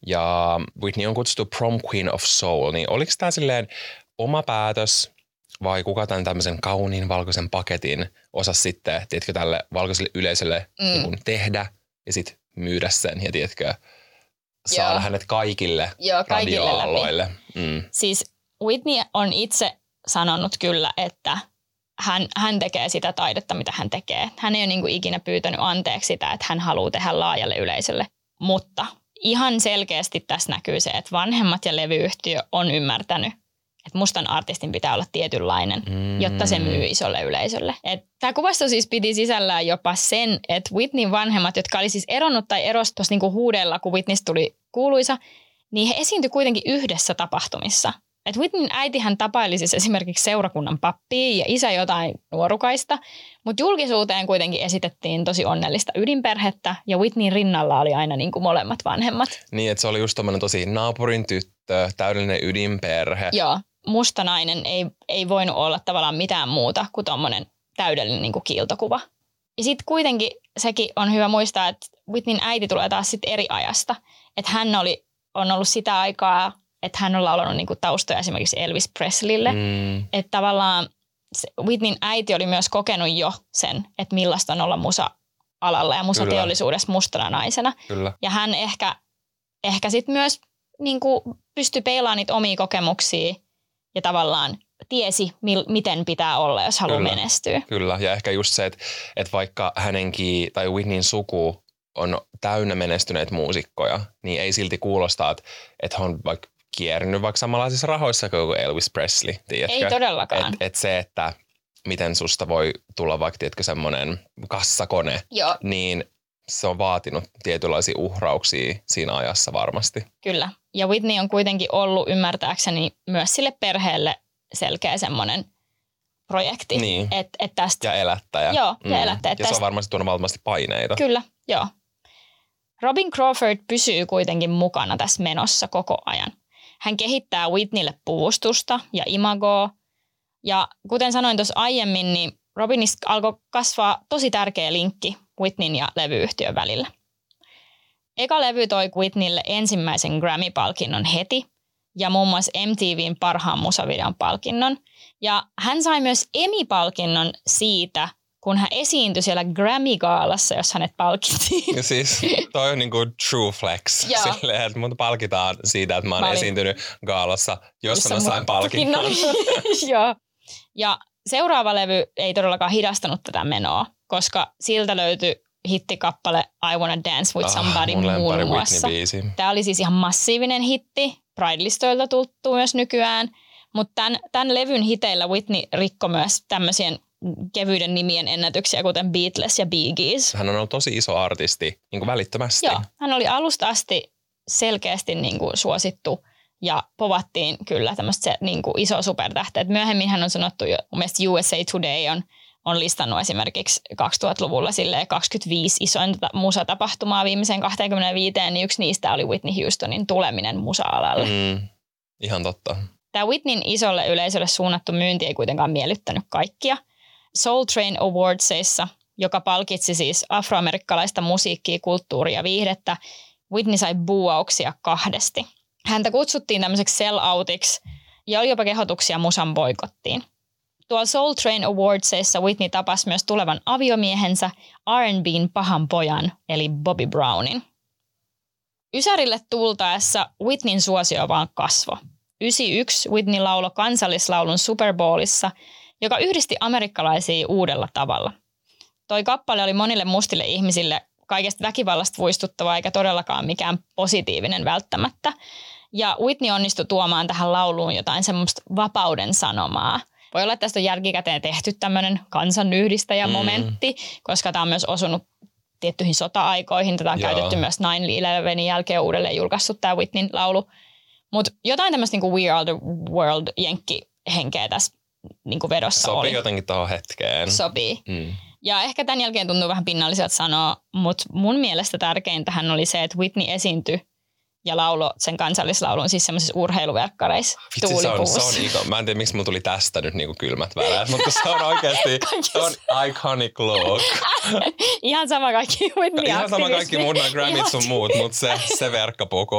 ja Whitney on kutsuttu Prom Queen of Soul, niin oliko tämä silleen oma päätös vai kuka tämän tämmöisen kauniin valkoisen paketin osasi sitten, tiedätkö, tälle valkoiselle yleisölle mm. niin kuin tehdä ja sitten myydä sen ja tiedätkö, saada Joo. hänet kaikille, Joo, kaikille radioaalloille.
Mm. Siis Whitney on itse sanonut kyllä, että hän, hän tekee sitä taidetta, mitä hän tekee. Hän ei ole niin kuin ikinä pyytänyt anteeksi sitä, että hän haluaa tehdä laajalle yleisölle. Mutta ihan selkeästi tässä näkyy se, että vanhemmat ja levyyhtiö on ymmärtänyt, että mustan artistin pitää olla tietynlainen, mm. jotta se myy isolle yleisölle. Tämä kuvasto siis piti sisällään jopa sen, että Whitneyn vanhemmat, jotka oli siis eronnut tai erosi tuossa niinku huudella, kun Whitneystä tuli kuuluisa, niin he esiintyi kuitenkin yhdessä tapahtumissa. Et Whitneyn äitihän tapaili siis esimerkiksi seurakunnan pappia ja isä jotain nuorukaista, mutta julkisuuteen kuitenkin esitettiin tosi onnellista ydinperhettä ja Whitneyn rinnalla oli aina niin kuin molemmat vanhemmat.
Niin, että se oli just tommoinen tosi naapurin tyttö, täydellinen ydinperhe.
Joo, musta nainen ei, ei voinut olla tavallaan mitään muuta kuin tommoinen täydellinen niin kuin kiiltokuva. Ja sitten kuitenkin sekin on hyvä muistaa, että Whitneyn äiti tulee taas sitten eri ajasta. Että hän oli, on ollut sitä aikaa, että hän on laulanut niinku taustoja esimerkiksi Elvis Presleylle. Mm. Että tavallaan Whitneyn äiti oli myös kokenut jo sen, että millaista on olla musa-alalla ja musateollisuudessa mustana naisena.
Kyllä.
Ja hän ehkä, ehkä sitten myös niinku pystyi peilaamaan niitä omia kokemuksia ja tavallaan tiesi, mil, miten pitää olla, jos haluaa Kyllä. menestyä.
Kyllä, ja ehkä just se, että, että vaikka hänenkin tai Whitneyn suku on täynnä menestyneitä muusikkoja, niin ei silti kuulosta, että, että hän on vaikka kiernyt vaikka samanlaisissa rahoissa kuin Elvis Presley, tiedätkö?
Ei todellakaan.
Että et se, että miten susta voi tulla vaikka, tiedätkö, semmoinen kassakone,
Joo.
niin se on vaatinut tietynlaisia uhrauksia siinä ajassa varmasti.
Kyllä. Ja Whitney on kuitenkin ollut ymmärtääkseni myös sille perheelle selkeä semmoinen projekti.
Niin.
Et, et tästä...
Ja elättäjä.
Joo, ja mm. elättäjä.
Ja tästä... se on varmasti tuonut valtavasti paineita.
Kyllä, joo. Robin Crawford pysyy kuitenkin mukana tässä menossa koko ajan. Hän kehittää Whitneylle puvustusta ja imagoa. Ja kuten sanoin tuossa aiemmin, niin Robinista alkoi kasvaa tosi tärkeä linkki Whitneyn ja levyyhtiön välillä. Eka levy toi Whitneylle ensimmäisen Grammy-palkinnon heti ja muun muassa M T V:n parhaan musavideon palkinnon. Ja hän sai myös Emmy-palkinnon siitä, kun hän esiintyi siellä Grammy-gaalassa, jos hänet palkittiin.
Ja siis toi on niinku true flex. Silleen, että mut palkitaan siitä, että mä oon mä olin... esiintynyt gaalassa, jos mä sain palkinnon.
Joo. Ja seuraava levy ei todellakaan hidastanut tätä menoa, koska siltä löytyi hittikappale I Wanna Dance With Somebody ah, muun muassa. Tämä oli siis ihan massiivinen hitti. Pride-listoilta tuttu myös nykyään. Mutta tämän, tämän levyn hiteillä Whitney rikkoi myös tämmöisien kevyiden nimien ennätyksiä, kuten Beatles ja Bee Gees.
Hän on ollut tosi iso artisti niin kuin välittömästi.
Joo, hän oli alusta asti selkeästi niin kuin suosittu ja povattiin kyllä tämmöistä niin kuin iso supertähteä. Myöhemmin hän on sanottu jo, mun mielestä U S A Today on, on listannut esimerkiksi kaksituhattaluvulla silleen kaksikymmentäviisi isointa musatapahtumaa viimeiseen kaksikymmentäviisi, niin yksi niistä oli Whitney Houstonin tuleminen musa-alalle.
Mm, ihan totta.
Tämä Whitneyn isolle yleisölle suunnattu myynti ei kuitenkaan miellyttänyt kaikkia. Soul Train Awardsissa, joka palkitsi siis afroamerikkalaista musiikkia, kulttuuria ja viihdettä, Whitney sai buuauksia kahdesti. Häntä kutsuttiin tämmöiseksi sell-outiksi ja oli jopa kehotuksia musan boikottiin. Tuolla Soul Train Awardsissa Whitney tapasi myös tulevan aviomiehensä R and B:n pahan pojan, eli Bobby Brownin. Ysärille tultaessa Whitneyn suosio vaan kasvoi. yhdeksänkymmentäyksi Whitney lauloi kansallislaulun Super Bowlissa, joka yhdisti amerikkalaisia uudella tavalla. Toi kappale oli monille mustille ihmisille kaikesta väkivallasta muistuttava eikä todellakaan mikään positiivinen välttämättä. Ja Whitney onnistui tuomaan tähän lauluun jotain semmoista vapauden sanomaa. Voi olla, että tästä on jälkikäteen tehty tämmöinen kansanyhdistäjämomentti, mm. koska tämä on myös osunut tiettyihin sota-aikoihin. Tätä on Joo. käytetty myös nine eleven jälkeen uudelleen julkaissut tämä Whitneyn laulu. Mutta jotain tämmöistä niinku We Are the World-jenkki-henkeä tässä niinku vedossa
Sopii
oli.
Sopii jotenkin tuohon hetkeen.
Sopii.
Mm.
Ja ehkä tämän jälkeen tuntuu vähän pinnalliselta sanoa, mutta mun mielestä tärkeintähän oli se, että Whitney esiintyi ja lauloi sen kansallislaulun siis semmoisissa urheiluverkkareissa tuulipuvussa.
Se on, se on iko. Mä en tiedä, miksi mulla tuli tästä nyt niinku kylmät väreet, mutta se on oikeasti se on iconic look.
Ihan sama kaikki Whitney
Ihan sama kaikki mun Grammit sun muut, mutta se, se verkkapuku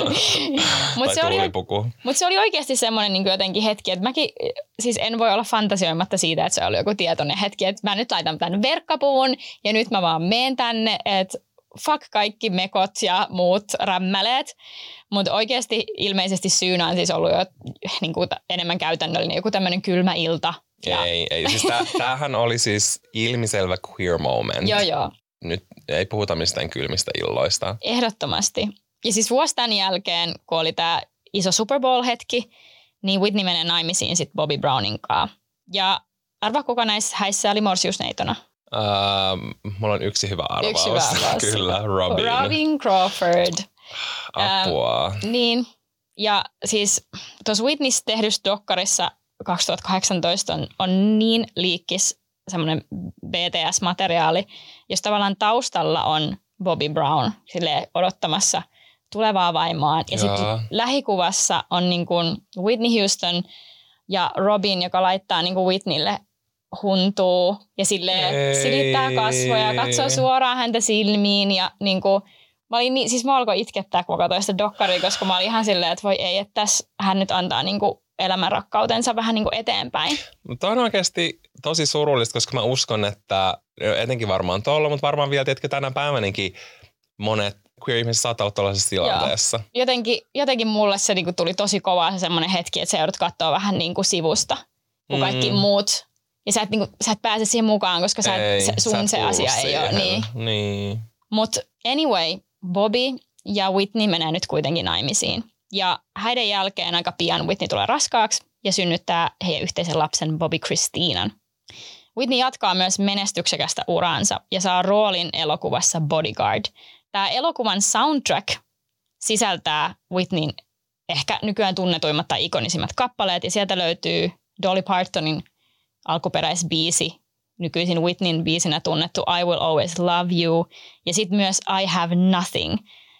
mut
tai
se
tuulipuku.
Mutta se oli oikeasti semmoinen niin jotenkin hetki, että mäkin siis en voi olla fantasioimatta siitä, että se oli joku tietoinen hetki, että mä nyt laitan tämän verkkapuvun ja nyt mä vaan meen tänne, että fuck kaikki mekot ja muut rämmäleet, mutta oikeasti ilmeisesti syynä on siis ollut jo niin kuin enemmän käytännöllinen joku tämmöinen kylmä ilta. Ja...
Ei, ei. Siis täh, tämähän oli siis ilmiselvä queer moment.
Joo, joo.
Nyt ei puhuta mistään kylmistä illoista.
Ehdottomasti. Ja siis vuosi tämän jälkeen, kun oli tämä iso Super Bowl-hetki, niin Whitney menee naimisiin sitten Bobby Brownin kanssa. Ja arvaa, kuka näissä häissä oli morsiusneitona?
Uh, mulla on yksi hyvä arvaus.
Yksi hyvä arvaus.
Kyllä, Robin.
Robin Crawford.
Apua.
Ähm, niin, ja siis tuossa Whitneyssä tehdyssä dokkarissa kaksituhattakahdeksantoista on, on niin liikkis semmoinen B T S-materiaali, jos tavallaan taustalla on Bobby Brown silleen odottamassa tulevaa vaimoaan. Ja sitten lähikuvassa on niin kuin Whitney Houston ja Robin, joka laittaa niin kuin Whitneylle huntuu ja silleen silittää kasvoja, katsoo suoraan häntä silmiin ja niin kuin, mä olin niin, siis mä alkoin itkettää, kun mä katsoin sitä dokkaria, koska mä olin ihan silleen, että voi ei, että tässä hän nyt antaa niin kuin elämän rakkautensa vähän niin kuin eteenpäin.
Mutta on oikeasti tosi surullista, koska mä uskon, että etenkin varmaan tuolla, mutta varmaan vielä tietkö tänä päivänäkin monet queer-ihmiset saattaa olla tuollaisessa tilanteessa.
Jotenkin, jotenkin mulle se niin kuin tuli tosi kovaa se semmoinen hetki, että sä joudut katsoa vähän niin kuin sivusta, kun kaikki mm. muut. Ja sä et, niin kuin, sä et pääse siihen mukaan, koska sä et, ei, se, sun sä se asia siihen. Ei ole. Niin.
Niin.
Mutta anyway, Bobby ja Whitney menee nyt kuitenkin naimisiin. Ja häiden jälkeen aika pian Whitney tulee raskaaksi ja synnyttää heidän yhteisen lapsen Bobby Christinan. Whitney jatkaa myös menestyksekästä uraansa ja saa roolin elokuvassa Bodyguard. Tämä elokuvan soundtrack sisältää Whitneyn ehkä nykyään tunnetuimmat tai ikonisimmat kappaleet ja sieltä löytyy Dolly Partonin alkuperäisbiisi, nykyisin Whitneyn biisinä tunnettu I Will Always Love You ja sitten myös I Have Nothing,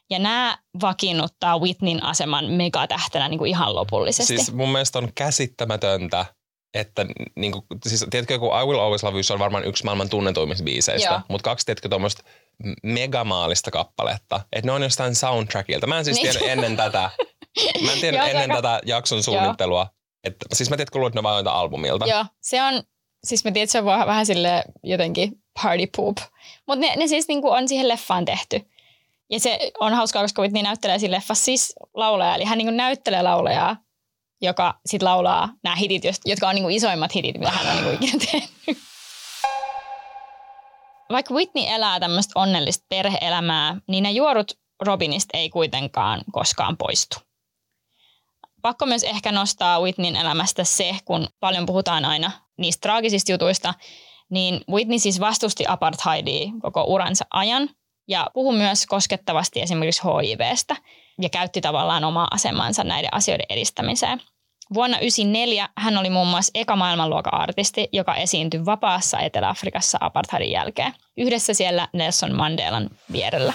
Ja nämä vakiinnuttaa Whitneyn aseman megatähtenä niin kuin ihan lopullisesti.
Siis mun mielestä on käsittämätöntä, että niin kuin, siis tiedätkö, joku I Will Always Love You, se on varmaan yksi maailman tunnetuimmista biiseistä, mutta kaksi, tiedätkö, tuommoista megamaalista kappaletta, että ne on jostain soundtrackilta. Mä en siis niin. tiedä ennen tätä, mä en tiedä ennen tätä jakson suunnittelua, että, siis mä tiedän, että luulen, että ne vaan jotain albumilta.
Joo, se on, siis mä tiedän, että se on vähän, vähän silleen jotenkin party poop, mutta ne, ne siis niin kuin on siihen leffaan tehty. Ja se on hauskaa, koska Whitney näyttelee siinä leffassa siis laulajaa, eli hän niin kuin näyttelee laulajaa, joka sit laulaa nämä hitit, jotka on niin kuin isoimmat hitit, mitä hän on niin kuin ikinä tehnyt. Vaikka Whitney elää tämmöistä onnellista perhe-elämää, niin ne juorut Robinista ei kuitenkaan koskaan poistu. Pakko myös ehkä nostaa Whitneyn elämästä se, kun paljon puhutaan aina niistä traagisista jutuista, niin Whitney siis vastusti apartheidia koko uransa ajan ja puhui myös koskettavasti esimerkiksi H I V:stä ja käytti tavallaan omaa asemansa näiden asioiden edistämiseen. Vuonna yhdeksänkymmentäneljä hän oli muun muassa eka maailmanluokan artisti, joka esiintyi vapaassa Etelä-Afrikassa apartheidin jälkeen, yhdessä siellä Nelson Mandelan vierellä.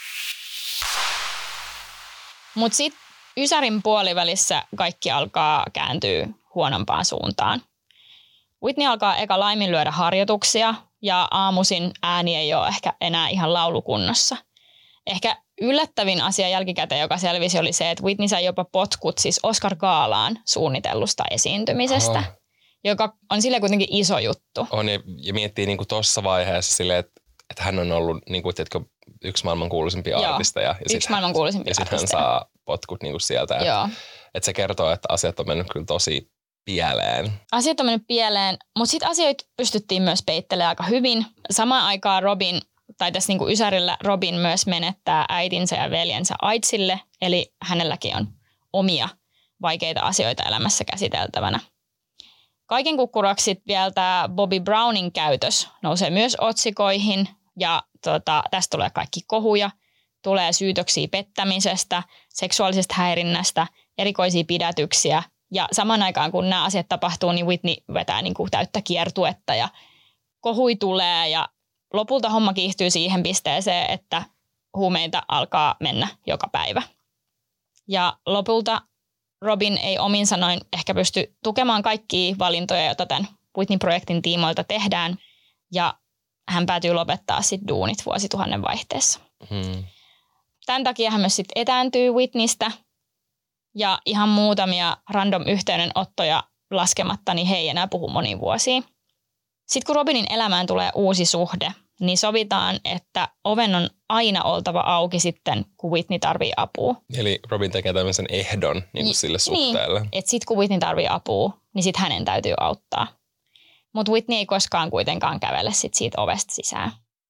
Mutta sitten ysärin puolivälissä kaikki alkaa kääntyä huonompaan suuntaan. Whitney alkaa eka laiminlyödä harjoituksia ja aamuisin ääni ei ole ehkä enää ihan laulukunnossa. Ehkä yllättävin asia jälkikäteen, joka selvisi, oli se, että Whitney sai jopa potkut siis Oscar Gaalaan suunnitellusta esiintymisestä, Aha. joka on sille kuitenkin iso juttu.
On ja, ja miettii niin kuin tuossa vaiheessa silleen, että, että hän on ollut niin kuin, tiedätkö, yksi maailman kuuluisimpia
Joo,
artisteja. Ja
yksi maailman kuuluisimpia
artisteja. Ja sitten hän saa potkut niin kuin sieltä. Että, että se kertoo, että asiat on mennyt kyllä tosi pieleen.
Asiat on mennyt pieleen, mutta sitten asioita pystyttiin myös peittelemään aika hyvin. Samaan aikaan Robin, tai tässä niinku ysärillä Robin myös menettää äitinsä ja veljensä AIDSille, eli hänelläkin on omia vaikeita asioita elämässä käsiteltävänä. Kaiken kukkuraksi vielä tämä Bobby Brownin käytös nousee myös otsikoihin, ja tota, tästä tulee kaikki kohuja. Tulee syytöksiä pettämisestä, seksuaalisesta häirinnästä, erikoisia pidätyksiä. Ja saman aikaan, kun nämä asiat tapahtuu, niin Whitney vetää niin kuin täyttä kiertuetta ja kohui tulee. Ja lopulta homma kiihtyy siihen pisteeseen, että huumeita alkaa mennä joka päivä. Ja lopulta Robin ei omin sanoin ehkä pysty tukemaan kaikkia valintoja, joita tämän Whitney-projektin tiimoilta tehdään. Ja hän päätyy lopettaa sitten duunit vuosituhannen vaihteessa. Hmm. Tämän takia hän myös sitten etääntyy Whitneystä. Ja ihan muutamia random yhteydenottoja laskematta, niin he ei enää puhu moniin vuosiin. Sitten kun Robinin elämään tulee uusi suhde, niin sovitaan, että oven on aina oltava auki sitten, kun Whitney tarvii apua.
Eli Robin tekee tämmöisen ehdon niin kuin sille suhteelle.
Niin, että sitten kun Whitney tarvii apua, niin sitten hänen täytyy auttaa. Mutta Whitney ei koskaan kuitenkaan kävele sit siitä ovesta sisään.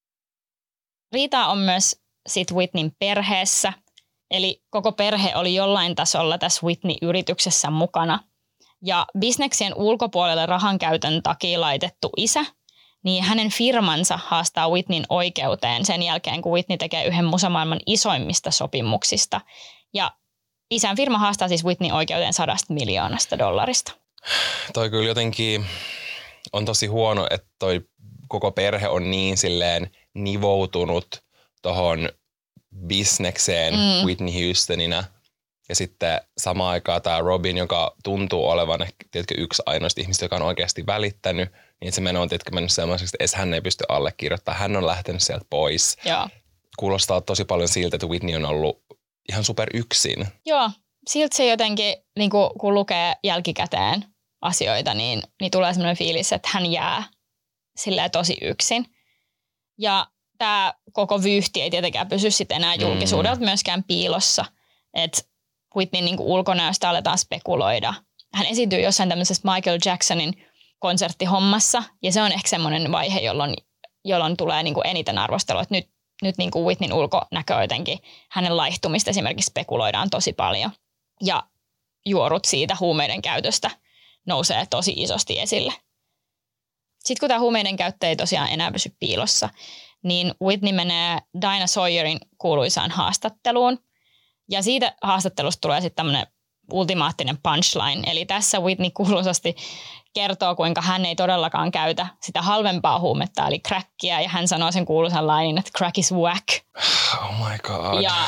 Riitaa on myös sit Whitneyn perheessä. Eli koko perhe oli jollain tasolla tässä Whitney-yrityksessä mukana. Ja bisneksien ulkopuolelle rahankäytön takia laitettu isä, niin hänen firmansa haastaa Whitneyn oikeuteen sen jälkeen, kun Whitney tekee yhden musamaailman isoimmista sopimuksista. Ja isän firma haastaa siis Whitney oikeuteen sadasta miljoonasta dollarista.
Toi kyllä jotenkin on tosi huono, että toi koko perhe on niin silleen nivoutunut tohon bisnekseen mm. Whitney Houstonina. Ja sitten samaan aikaan tämä Robin, joka tuntuu olevan tiedätkö, yksi ainoista ihmistä, joka on oikeasti välittänyt, niin se menee on tiedätkö, mennyt sellaiseksi, että edes hän ei pysty allekirjoittamaan. Hän on lähtenyt sieltä pois.
Joo.
Kuulostaa tosi paljon siltä, että Whitney on ollut ihan super yksin.
Joo, siltä se jotenkin, niin kun lukee jälkikäteen asioita, niin, niin tulee sellainen fiilis, että hän jää silleen tosi yksin. Ja tämä koko vyyhti ei tietenkään pysy sitten enää julkisuudelta mm. myöskään piilossa. Että Whitneyn niin kuin ulkonäöstä aletaan spekuloida. Hän esiintyy jossain tämmöisessä Michael Jacksonin konserttihommassa. Ja se on ehkä semmoinen vaihe, jolloin, jolloin tulee niin kuin eniten arvostelua. Että nyt, nyt niin kuin Whitneyn ulkonäkö jotenkin, hänen laihtumista esimerkiksi spekuloidaan tosi paljon. Ja juorut siitä huumeiden käytöstä nousee tosi isosti esille. Sitten kun tämä huumeiden käyttö ei tosiaan enää pysy piilossa, niin Whitney menee Dinah Sawyerin kuuluisaan haastatteluun. Ja siitä haastattelusta tulee sitten tämmöinen ultimaattinen punchline. Eli tässä Whitney kuuluisasti kertoo, kuinka hän ei todellakaan käytä sitä halvempaa huumetta, eli crackia. Ja hän sanoo sen kuuluisan lainin, että crack is whack.
Oh my god.
Ja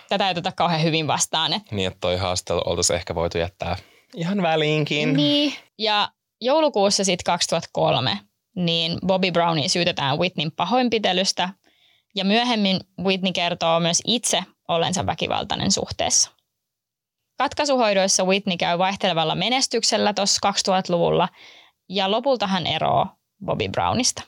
tätä ei oteta kauhean hyvin vastaan. Että...
Niin, että toi haastelu oltaisiin ehkä voitu jättää ihan väliinkin.
Niin, ja joulukuussa sitten kaksituhattakolme niin Bobby Brownia syytetään Whitneyn pahoinpitelystä ja myöhemmin Whitney kertoo myös itse ollensa väkivaltainen suhteessa. Katkaisuhoidoissa Whitney käy vaihtelevalla menestyksellä tuossa kaksituhattaluvulla ja lopulta hän eroaa Bobby Brownista.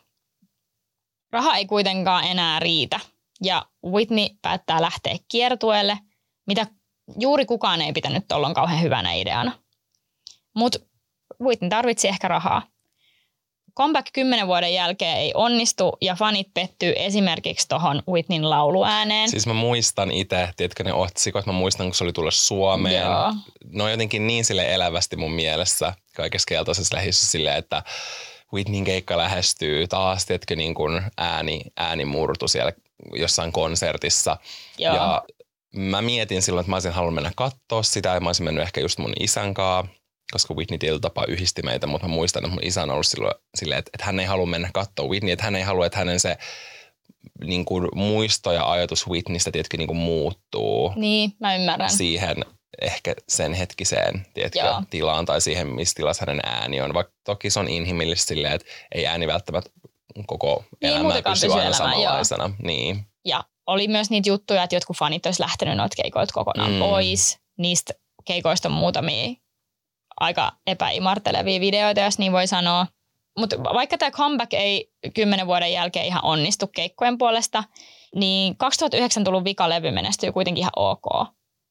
Raha ei kuitenkaan enää riitä ja Whitney päättää lähteä kiertueelle, mitä juuri kukaan ei pitänyt tollon kauhean hyvänä ideana. Mutta Whitney tarvitsi ehkä rahaa. Comeback kymmenen vuoden jälkeen ei onnistu ja fanit pettyy esimerkiksi tuohon Whitneyn lauluääneen.
Siis mä muistan itse, tiedätkö ne otsikot, mä muistan kun se oli tullut Suomeen.
Joo.
Ne on jotenkin niin sille elävästi mun mielessä kaikessa keltaisessa lähistössä silleen, että Whitneyn keikka lähestyy taas, tiedätkö niin kuin ääni, ääni murtu siellä jossain konsertissa.
Joo.
Ja mä mietin silloin, että mä olisin halunnut mennä katsoa sitä ja mä olisin mennyt ehkä just mun isän kanssa, koska Whitney tietyllä tapaa yhdisti meitä, mutta mä muistan, että mun isä on ollut silloin silleen, että, että hän ei halua mennä katsoa Whitney, että hän ei halua, että hänen se niin kuin, muisto ja ajatus Whitneystä tietysti niin kuin, muuttuu.
Niin, mä ymmärrän.
Siihen ehkä sen hetkiseen tiedätkö, tilaan tai siihen, missä tilassa hänen ääni on. Vaikka toki se on inhimillistä silleen, että ei ääni välttämättä koko
niin,
elämää pysy aina
elämää,
samanlaisena.
Joo.
Niin.
Ja oli myös niitä juttuja, että jotkut fanit olisi lähtenyt noita keikoilta kokonaan mm. pois. Niistä keikoista on muutamia aika epäimartelevia videoita, jos niin voi sanoa. Mutta vaikka tämä comeback ei kymmenen vuoden jälkeen ihan onnistu keikkojen puolesta, niin kaksituhattayhdeksän tullut vikalevy menestyy kuitenkin ihan ok.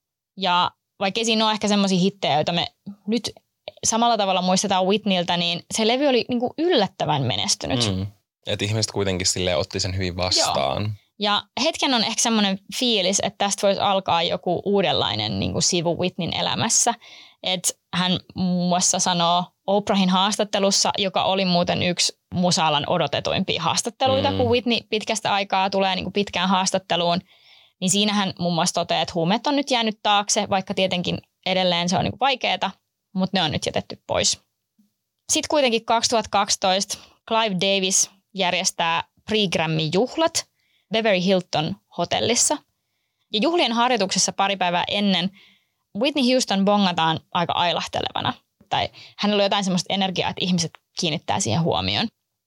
Ja vaikka siinä on ehkä semmoisia hittejä, joita me nyt samalla tavalla muistetaan Whitneyltä, niin se levy oli niinku yllättävän menestynyt. Mm.
Että ihmiset kuitenkin silleen otti sen hyvin vastaan. Joo.
Ja hetken on ehkä semmoinen fiilis, että tästä voisi alkaa joku uudenlainen niinku sivu Whitneyn elämässä. Että hän muun muassa sanoo Oprahin haastattelussa, joka oli muuten yksi musaalan odotetuimpia haastatteluita, mm. kun Whitney pitkästä aikaa tulee niinku pitkään haastatteluun, niin siinä hän muun muassa toteaa, että huumeet on nyt jäänyt taakse, vaikka tietenkin edelleen se on niinku vaikeaa, mutta ne on nyt jätetty pois. Sitten kuitenkin kaksituhattakaksitoista Clive Davis järjestää pre-Grammin juhlat Beverly Hilton hotellissa. Ja juhlien harjoituksessa pari päivää ennen Whitney Houston bongataan aika ailahtelevana. Tai hänellä oli jotain semmoista energiaa, että ihmiset kiinnittää siihen huomioon.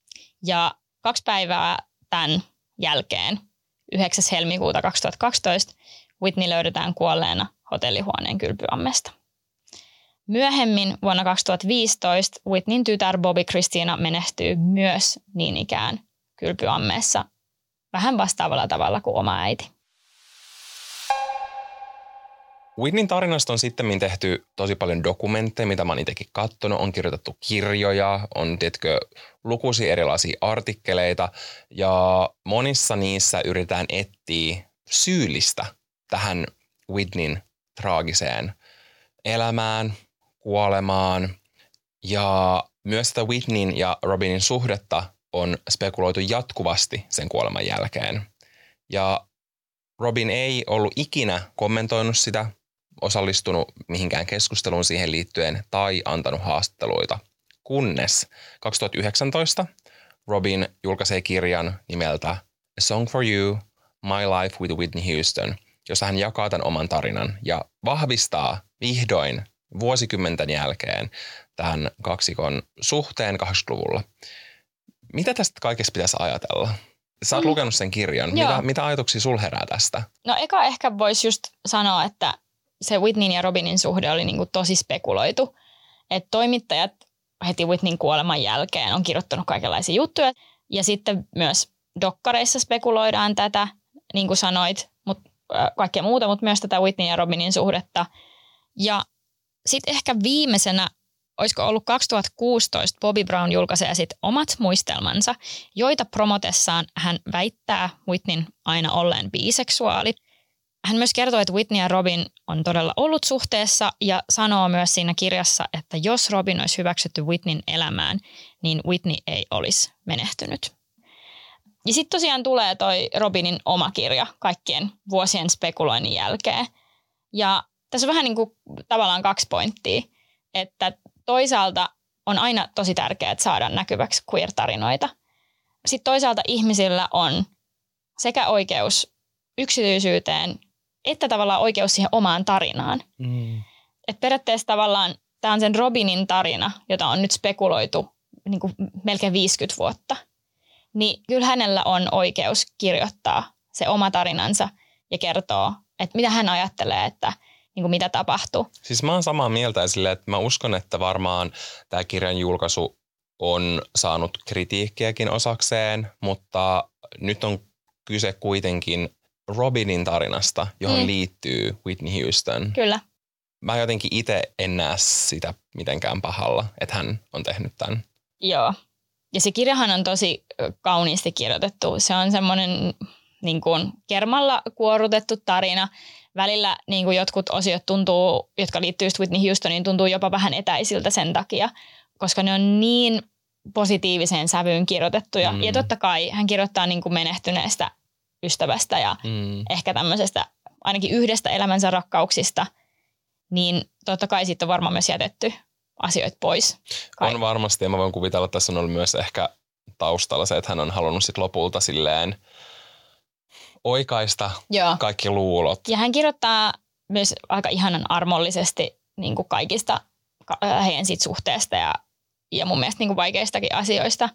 Ja kaksi päivää tämän jälkeen, yhdeksäs helmikuuta kaksituhattakaksitoista, Whitney löydetään kuolleena hotellihuoneen kylpyammesta. Myöhemmin vuonna kaksituhattaviisitoista Whitneyn tytär Bobby Christina menehtyy myös niin ikään kylpyammeessa vähän vastaavalla tavalla kuin oma äiti.
Whitneyn tarinasta on sitten tehty tosi paljon dokumentteja, mitä mä oon itsekin katsonut. On kirjoitettu kirjoja, on tiedätkö, lukuisia erilaisia artikkeleita ja monissa niissä yritetään etsiä syyllistä tähän Whitneyn traagiseen elämään, kuolemaan. Ja myös tätä Whitneyn ja Robinin suhdetta on spekuloitu jatkuvasti sen kuoleman jälkeen. Ja Robin ei ollut ikinä kommentoinut sitä, osallistunut mihinkään keskusteluun siihen liittyen tai antanut haastatteluita. Kunnes kaksituhattayhdeksäntoista Robin julkaisee kirjan nimeltä A Song for You, My Life with Whitney Houston, jossa hän jakaa tämän oman tarinan ja vahvistaa vihdoin vuosikymmenten jälkeen tämän kaksikon suhteen kahdeksankymmentäluvulla. Mitä tästä kaikesta pitäisi ajatella? Sä oot mm. lukenut sen kirjan. Mitä, mitä ajatuksia sul herää tästä?
No eka ehkä voisi just sanoa, että se Whitneyn ja Robinin suhde oli niinku tosi spekuloitu. Että toimittajat heti Whitneyn kuoleman jälkeen on kirjoittanut kaikenlaisia juttuja. Ja sitten myös dokkareissa spekuloidaan tätä, niin kuin sanoit, mut, äh, kaikkea muuta, mutta myös tätä Whitneyn ja Robinin suhdetta. Ja sitten ehkä viimeisenä, olisiko ollut kaksituhattakuusitoista, Bobby Brown julkaisee sitten omat muistelmansa, joita promotessaan hän väittää Whitneyn aina olleen biseksuaali. Hän myös kertoo, että Whitney ja Robin on todella ollut suhteessa ja sanoo myös siinä kirjassa, että jos Robin olisi hyväksytty Whitneyn elämään, niin Whitney ei olisi menehtynyt. Ja sitten tosiaan tulee toi Robinin oma kirja kaikkien vuosien spekuloinnin jälkeen. Ja tässä on vähän niin kuin tavallaan kaksi pointtia, että toisaalta on aina tosi tärkeää saada näkyväksi queer-tarinoita. Sitten toisaalta ihmisillä on sekä oikeus yksityisyyteen että tavallaan oikeus siihen omaan tarinaan.
Mm.
Et periaatteessa tavallaan tämä on sen Robinin tarina, jota on nyt spekuloitu niin kuin melkein viisikymmentä vuotta. Niin kyllä hänellä on oikeus kirjoittaa se oma tarinansa ja kertoo, että mitä hän ajattelee, että niin kuin mitä tapahtuu.
Siis mä oon samaa mieltä silleen, että mä uskon, että varmaan tämä kirjan julkaisu on saanut kritiikkiäkin osakseen, mutta nyt on kyse kuitenkin Robinin tarinasta, johon mm. liittyy Whitney Houston.
Kyllä.
Mä jotenkin itse en näe sitä mitenkään pahalla, että hän on tehnyt tämän.
Joo. Ja se kirjahan on tosi kauniisti kirjoitettu. Se on semmoinen niin kuin kermalla kuorutettu tarina. Välillä niin kuin jotkut osiot tuntuu, jotka liittyy just Whitney Houstoniin, tuntuu jopa vähän etäisiltä sen takia, koska ne on niin positiiviseen sävyyn kirjoitettuja. Mm. Ja totta kai hän kirjoittaa niin kuin menehtyneestä ystävästä ja mm. ehkä tämmöisestä ainakin yhdestä elämänsä rakkauksista, niin totta kai siitä on varmaan myös jätetty asioita pois. Kai.
On varmasti, ja mä voin kuvitella, että tässä on ollut myös ehkä taustalla se, että hän on halunnut sit lopulta silleen oikaista Joo. kaikki luulot.
Ja hän kirjoittaa myös aika ihanan armollisesti niin kuin kaikista heidän sit suhteesta ja, ja mun mielestä niin kuin vaikeistakin asioista.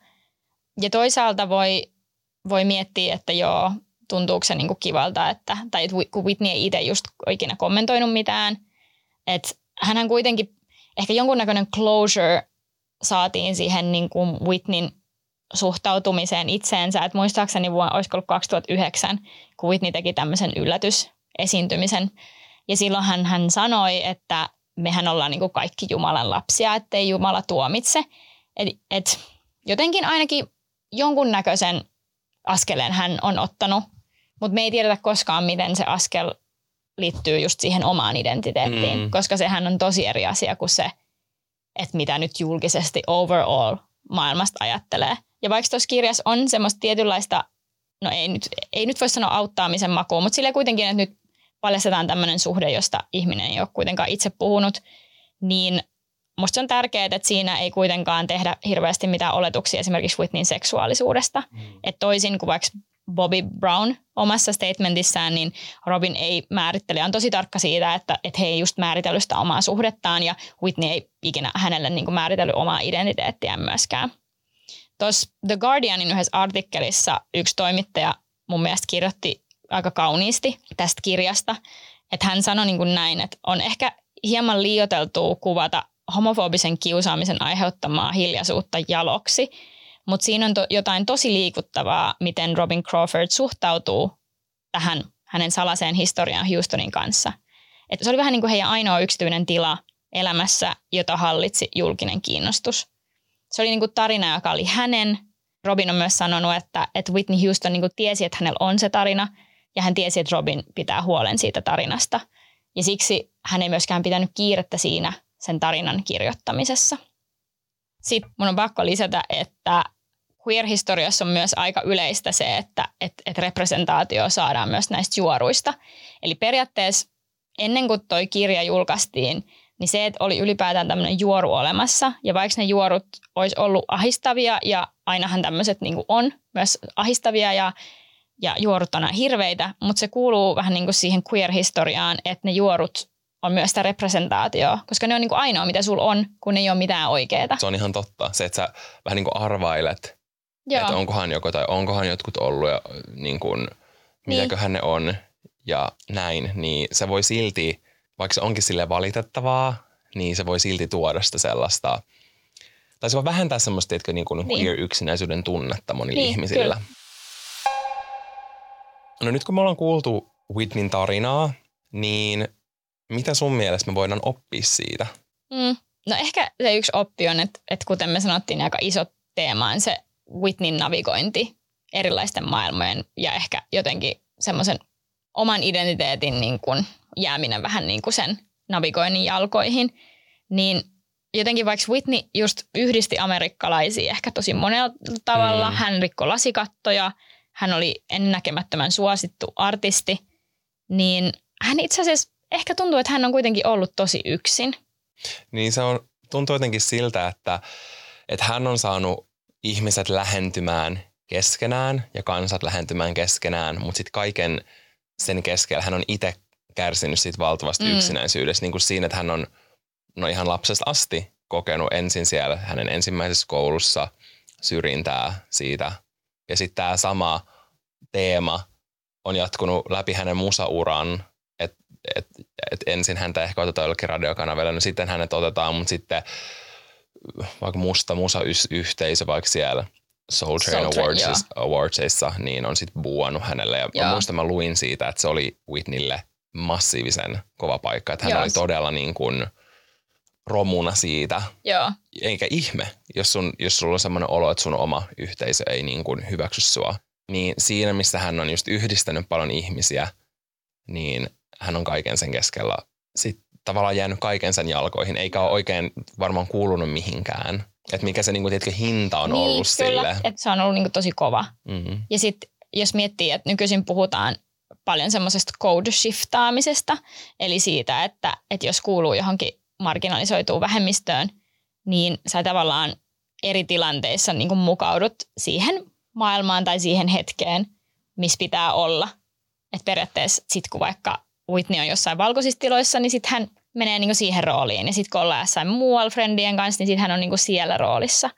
Ja toisaalta voi, voi miettiä, että joo, tuntuuko se niin kuin kivalta, että, tai kun Whitney ei itse just ikinä kommentoinut mitään. Että hänhän kuitenkin, ehkä jonkunnäköinen closure saatiin siihen niin kuin Whitneyn suhtautumiseen itseensä. Et muistaakseni vuonna, olisiko ollut kaksituhattayhdeksän, kun Whitney teki tämmöisen yllätysesiintymisen. Ja silloin hän, hän sanoi, että mehän ollaan niin kuin kaikki Jumalan lapsia, ettei Jumala tuomitse. Et, et jotenkin ainakin jonkunnäköisen askeleen hän on ottanut, mutta me ei tiedetä koskaan, miten se askel liittyy just siihen omaan identiteettiin, mm. koska sehän on tosi eri asia kuin se, että mitä nyt julkisesti overall maailmasta ajattelee. Ja vaikka tuossa kirjassa on semmoista tietynlaista, no ei nyt, ei nyt voi sanoa auttaamisen makua, mutta sillä kuitenkin, että nyt paljastetaan tämmöinen suhde, josta ihminen ei ole kuitenkaan itse puhunut, niin musta se on tärkeää, että siinä ei kuitenkaan tehdä hirveästi mitään oletuksia esimerkiksi Whitneyn seksuaalisuudesta. Mm. Että toisin kuin vaikka Bobby Brown omassa statementissään, niin Robin ei määrittele. On tosi tarkka siitä, että, että he ei just määritellyt sitä omaa suhdettaan ja Whitney ei ikinä hänelle niin kuin määritellyt omaa identiteettiään myöskään. Tuossa The Guardianin yhdessä artikkelissa yksi toimittaja mun mielestä kirjoitti aika kauniisti tästä kirjasta, että hän sanoi niin kuin näin, että on ehkä hieman liioiteltua kuvata homofobisen kiusaamisen aiheuttamaa hiljaisuutta jaloksi, mutta siinä on to, jotain tosi liikuttavaa, miten Robin Crawford suhtautuu tähän hänen salaiseen historiaan Houstonin kanssa. Et se oli vähän niin kuin heidän ainoa yksityinen tila elämässä, jota hallitsi julkinen kiinnostus. Se oli niin kuin tarina, joka oli hänen. Robin on myös sanonut, että, että Whitney Houston niin kuin tiesi, että hänellä on se tarina, ja hän tiesi, että Robin pitää huolen siitä tarinasta. Ja siksi hän ei myöskään pitänyt kiirettä siinä sen tarinan kirjoittamisessa. Sitten mun on pakko lisätä, että queer-historiassa on myös aika yleistä se, että et, et representaatio saadaan myös näistä juoruista. Eli periaatteessa ennen kuin toi kirja julkaistiin, niin se, että oli ylipäätään tämmöinen juoru olemassa, ja vaikka ne juorut olisi ollut ahistavia, ja ainahan tämmöiset niin kuin on myös ahistavia, ja, ja juorut on hirveitä, mutta se kuuluu vähän niin kuin siihen queer-historiaan, että ne juorut on myös sitä representaatioa, koska ne on niin kuin ainoa, mitä sulla on, kun ei ole mitään oikeaa.
Se on ihan totta. Se, että sä vähän niin kuin arvailet, Joo. että onkohan joku tai onkohan jotkut ollut ja niin kuin, mitäköhän niin. ne on ja näin, niin se voi silti, vaikka se onkin silleen valitettavaa, niin se voi silti tuoda sitä sellaista, tai se voi vähentää semmoista, tiedätkö, niin kuin niin. queer yksinäisyyden tunnetta monilla niin, ihmisillä. Kyllä. No nyt kun me ollaan kuultu Whitneyn tarinaa, niin mitä sun mielestä me voidaan oppia siitä?
Mm. No ehkä se yksi oppi on, että, että kuten me sanottiin, aika iso teema on se Whitneyn navigointi erilaisten maailmojen ja ehkä jotenkin semmoisen oman identiteetin niin kuin jääminen vähän niin kuin sen navigoinnin jalkoihin. Niin jotenkin vaikka Whitney just yhdisti amerikkalaisia ehkä tosi monella tavalla. Mm. Hän rikkoi lasikattoja, hän oli ennäkemättömän suosittu artisti, niin hän itse asiassa ehkä tuntuu, että hän on kuitenkin ollut tosi yksin.
Niin se on, tuntuu jotenkin siltä, että, että hän on saanut ihmiset lähentymään keskenään ja kansat lähentymään keskenään, mutta sitten kaiken sen keskellä hän on itse kärsinyt siitä valtavasta mm. yksinäisyydestä. Niin kuin siinä, että hän on no ihan lapsesta asti kokenut ensin siellä hänen ensimmäisessä koulussa syrjintää siitä. Ja sitten tämä sama teema on jatkunut läpi hänen musauran, että et, et ensin häntä ehkä otetaan jollekin radiokanaville, no sitten hänet otetaan, mutta sitten vaikka musta musayhteisö vaikka siellä Soul Train, Soul Train Awards, Awardsissa, niin on sitten buuannut hänelle. Ja mä muistan, mä luin siitä, että se oli Whitneylle massiivisen kova paikka, että hän Joo. oli todella niin kuin romuna siitä. Joo. Eikä ihme, jos, sun, jos sulla on semmoinen olo, että sun oma yhteisö ei niin kuin hyväksy sua. Niin siinä, missä hän on just yhdistänyt paljon ihmisiä, niin hän on kaiken sen keskellä sit tavallaan jäänyt kaiken sen jalkoihin, eikä ole oikein varmaan kuulunut mihinkään. Että mikä se niinku, tiedätkö, hinta on niin, ollut kyllä, sille. Että
se on ollut niinku tosi kova. Mm-hmm. Ja sitten jos miettii, että nykyisin puhutaan paljon semmoisesta code shiftaamisesta, eli siitä, että, että jos kuuluu johonkin marginalisoituun vähemmistöön, niin sä tavallaan eri tilanteissa niin kuin mukaudut siihen maailmaan tai siihen hetkeen, missä pitää olla. Että periaatteessa sitten kun vaikka Whitney on jossain valkoisissa tiloissa, niin sitten hän menee niin kuin siihen rooliin. Ja sitten kun ollaan jossain muualla friendien kanssa, niin sitten hän on niin kuin siellä roolissa.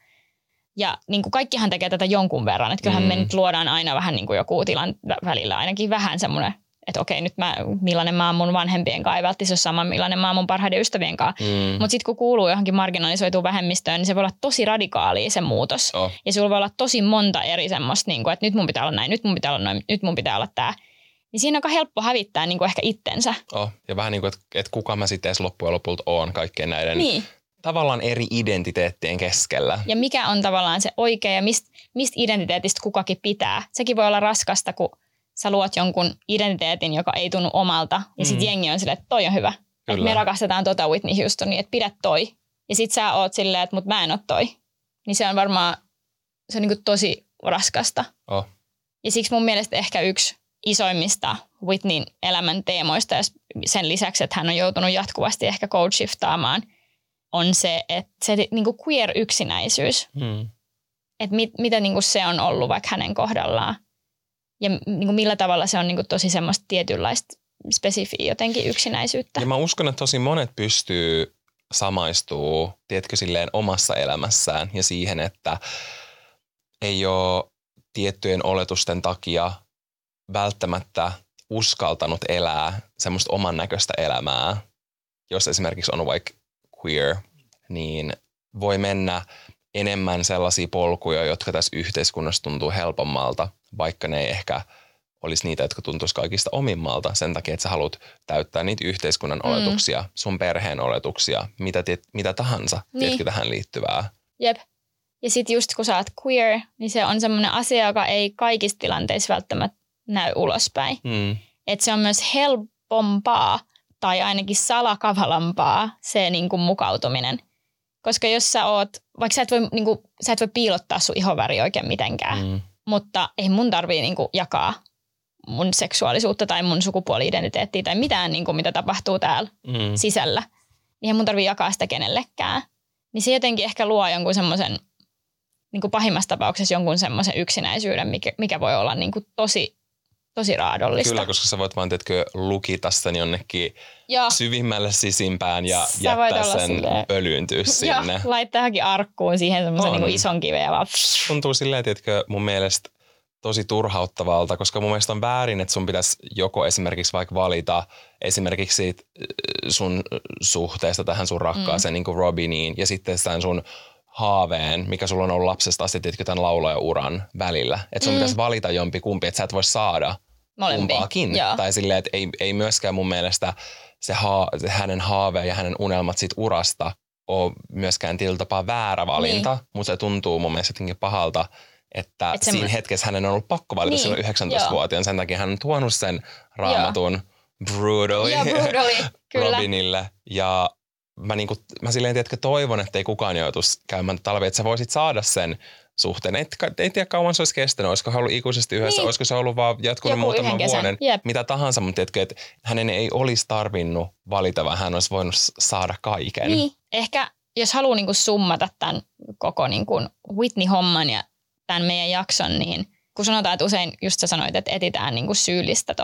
Ja niin kuin kaikkihan tekee tätä jonkun verran. Että kyllähän mm. me nyt luodaan aina vähän niin kuin joku tilan välillä ainakin vähän semmoinen, että okei, nyt mä, millainen mä oon mun vanhempien kanssa, ei välttämättä ole sama millainen mä oon mun parhaiden ystävien kanssa. Mm. Mutta sitten kun kuuluu johonkin marginalisoituun vähemmistöön, niin se voi olla tosi radikaalia se muutos. Oh. Ja sulla voi olla tosi monta eri semmoista, niin kuin, että nyt mun pitää olla näin, nyt mun pitää olla noin, nyt mun pitää olla tää. Niin siinä on aika helppo hävittää niin kuin ehkä itsensä. Oh. Ja vähän niin kuin, että, että kuka mä sitten edes loppujen lopulta oon kaikkien näiden niin. tavallaan eri identiteettien keskellä. Ja mikä on tavallaan se oikea ja mistä mist identiteetistä kukakin pitää. Sekin voi olla raskasta, kun sä luot jonkun identiteetin, joka ei tunnu omalta. Ja sit mm. jengi on silleen, että toi on hyvä. Että me rakastetaan tota Whitney Houstonia, että pidä toi. Ja sit sä oot silleen, että mut mä en oo toi. Niin se on varmaan, se on niinku tosi raskasta. Oh. Ja siksi mun mielestä ehkä yksi isoimmista Whitneyn elämän teemoista, ja sen lisäksi, että hän on joutunut jatkuvasti ehkä code shiftaamaan, on se, että se niinku queer-yksinäisyys. Mm. Että mit, mitä niinku se on ollut vaikka hänen kohdallaan. Ja niinku millä tavalla se on niinku tosi semmoista tietynlaista spesifiä jotenkin yksinäisyyttä. Ja mä uskon, että tosi monet pystyy samaistuu, tiedätkö, silleen omassa elämässään ja siihen, että ei ole tiettyjen oletusten takia välttämättä uskaltanut elää semmoista oman näköistä elämää. Jos esimerkiksi on vaikka queer, niin voi mennä enemmän sellaisia polkuja, jotka tässä yhteiskunnassa tuntuu helpommalta, vaikka ne ei ehkä olisi niitä, jotka tuntuisi kaikista omimmalta sen takia, että sä haluat täyttää niitä yhteiskunnan mm. oletuksia, sun perheen oletuksia, mitä, tiet, mitä tahansa, niin. tiedätkö tähän liittyvää. Jep. Ja sitten just kun sä oot queer, niin se on semmoinen asia, joka ei kaikissa tilanteissa välttämättä näy ulospäin. Mm. Että se on myös helpompaa tai ainakin salakavalampaa se niin kuin mukautuminen. Koska jos sä oot, vaikka sä et voi, niin kuin, sä et voi piilottaa sun ihonväriä oikein mitenkään, mm. mutta ei mun tarvii niin kuin jakaa mun seksuaalisuutta tai mun sukupuoli-identiteettiä tai mitään, niin kuin, mitä tapahtuu täällä mm. sisällä. Eihän mun tarvii jakaa sitä kenellekään. Niin se jotenkin ehkä luo jonkun semmoisen, niin kuin pahimmassa tapauksessa jonkun semmoisen yksinäisyyden, mikä, mikä voi olla niin kuin tosi, tosi raadollista. Kyllä, koska sä voit vaan, teetkö, lukita sen jonnekin Joo. syvimmälle sisimpään ja sä jättää sen silleen pölyyntyä sinne. Joo, laittaa johonkin arkkuun siihen semmoisen niin kuin ison kiveen ja vaan. Tuntuu silleen, tiedätkö, mun mielestä tosi turhauttavalta, koska mun mielestä on väärin, että sun pitäisi joko esimerkiksi vaikka valita esimerkiksi siitä sun suhteesta tähän sun rakkaaseen mm. niin kuin Robiniin ja sitten tämän sun haaveen, mikä sulla on ollut lapsesta asti, tiedätkö, tämän laulajauran välillä. Että sun mm. pitäisi valita jompi kumpi, että sä et voi saada molempia. Kumpaakin. Joo. Tai silleen, että ei, ei myöskään mun mielestä se, haa, se hänen haave ja hänen unelmat siitä urasta ole myöskään tietyllä tapaa väärä valinta, niin. Mutta se tuntuu mun mielestä jotenkin pahalta, että Et siinä semmo... hetkessä hänen on ollut pakko valita niin. silloin yhdeksäntoistavuotiaan. Sen takia hän on tuonut sen raamatun Joo. brutally, ja brutally Robinille. Ja mä, niinku, mä silleen tiedätkö, toivon, että ei kukaan joutuisi käymään talvi, että sä voisit saada sen suhteen. Et, ei tiedä kauan se olisi kestänyt, olisiko hän ollut ikuisesti yhdessä, niin. olisiko se ollut vaan jatkunut Joku muutaman vuoden, Jep. mitä tahansa. Mutta tiedätkö, että hänen ei olisi tarvinnut valita, vaan hän olisi voinut saada kaiken. Niin. Ehkä jos haluaa niinku summata tämän koko niinku Whitney-homman ja tämän meidän jakson, niin kun sanotaan, että usein just sä sanoit, että etitään niinku syyllistä tuohon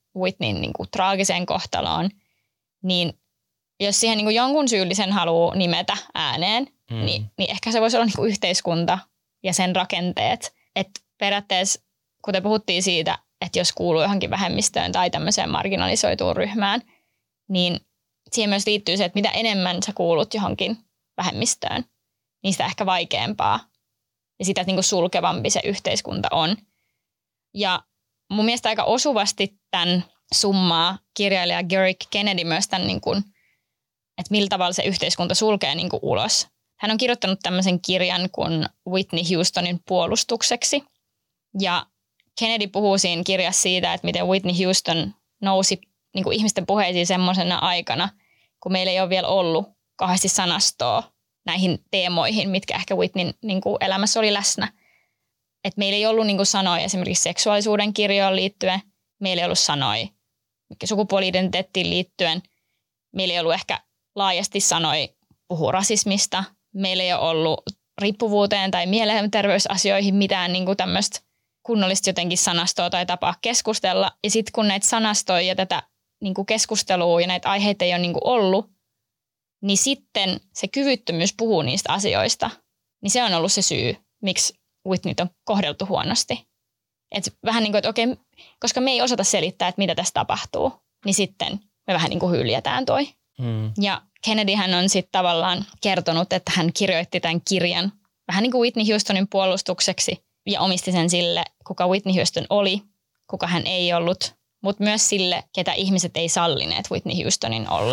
Whitneyn niin kuin traagiseen kohtaloon, niin jos siihen niin kuin jonkun syyllisen haluaa nimetä ääneen, mm. niin, niin ehkä se voisi olla niin kuin yhteiskunta ja sen rakenteet. Että periaatteessa, kuten puhuttiin siitä, että jos kuuluu johonkin vähemmistöön tai tämmöiseen marginalisoituun ryhmään, niin siihen myös liittyy se, että mitä enemmän sä kuulut johonkin vähemmistöön, niin sitä ehkä vaikeampaa ja sitä niin kuin sulkevampi se yhteiskunta on. Ja mun mielestä aika osuvasti tämän summaa kirjailija Garrick Kennedy myös tämän, niin kuin, että millä tavalla se yhteiskunta sulkee niin kuin ulos. Hän on kirjoittanut tämmöisen kirjan kuin Whitney Houstonin puolustukseksi. Ja Kennedy puhuu siinä kirjassa siitä, että miten Whitney Houston nousi niin kuin ihmisten puheisiin semmoisena aikana, kun meillä ei ole vielä ollut kauheasti sanastoa näihin teemoihin, mitkä ehkä Whitneyn niin kuin elämässä oli läsnä. Et meillä ei ollut niin kuin sanoja esimerkiksi seksuaalisuuden kirjoon liittyen, meillä ei ollut sanoja sukupuoli-identiteettiin liittyen, meillä ei ollut ehkä laajasti sanoja puhua rasismista, meillä ei ole ollut riippuvuuteen tai mielenterveysasioihin mitään niin kuin tämmöistä kunnollista jotenkin sanastoa tai tapaa keskustella. Ja sitten kun näitä sanastoja ja tätä niin kuin keskustelua ja näitä aiheita ei ole niin kuin ollut, niin sitten se kyvyttömyys puhua niistä asioista, niin se on ollut se syy, miksi Whitneyt on kohdeltu huonosti. Et vähän niin kuin, että okei, koska me ei osata selittää, että mitä tässä tapahtuu, niin sitten me vähän niin kuin hyljätään toi. Hmm. Ja Kennedyhän on sitten tavallaan kertonut, että hän kirjoitti tämän kirjan vähän niin kuin Whitney Houstonin puolustukseksi ja omisti sen sille, kuka Whitney Houston oli, kuka hän ei ollut, mutta myös sille, ketä ihmiset ei sallineet Whitney Houstonin olla.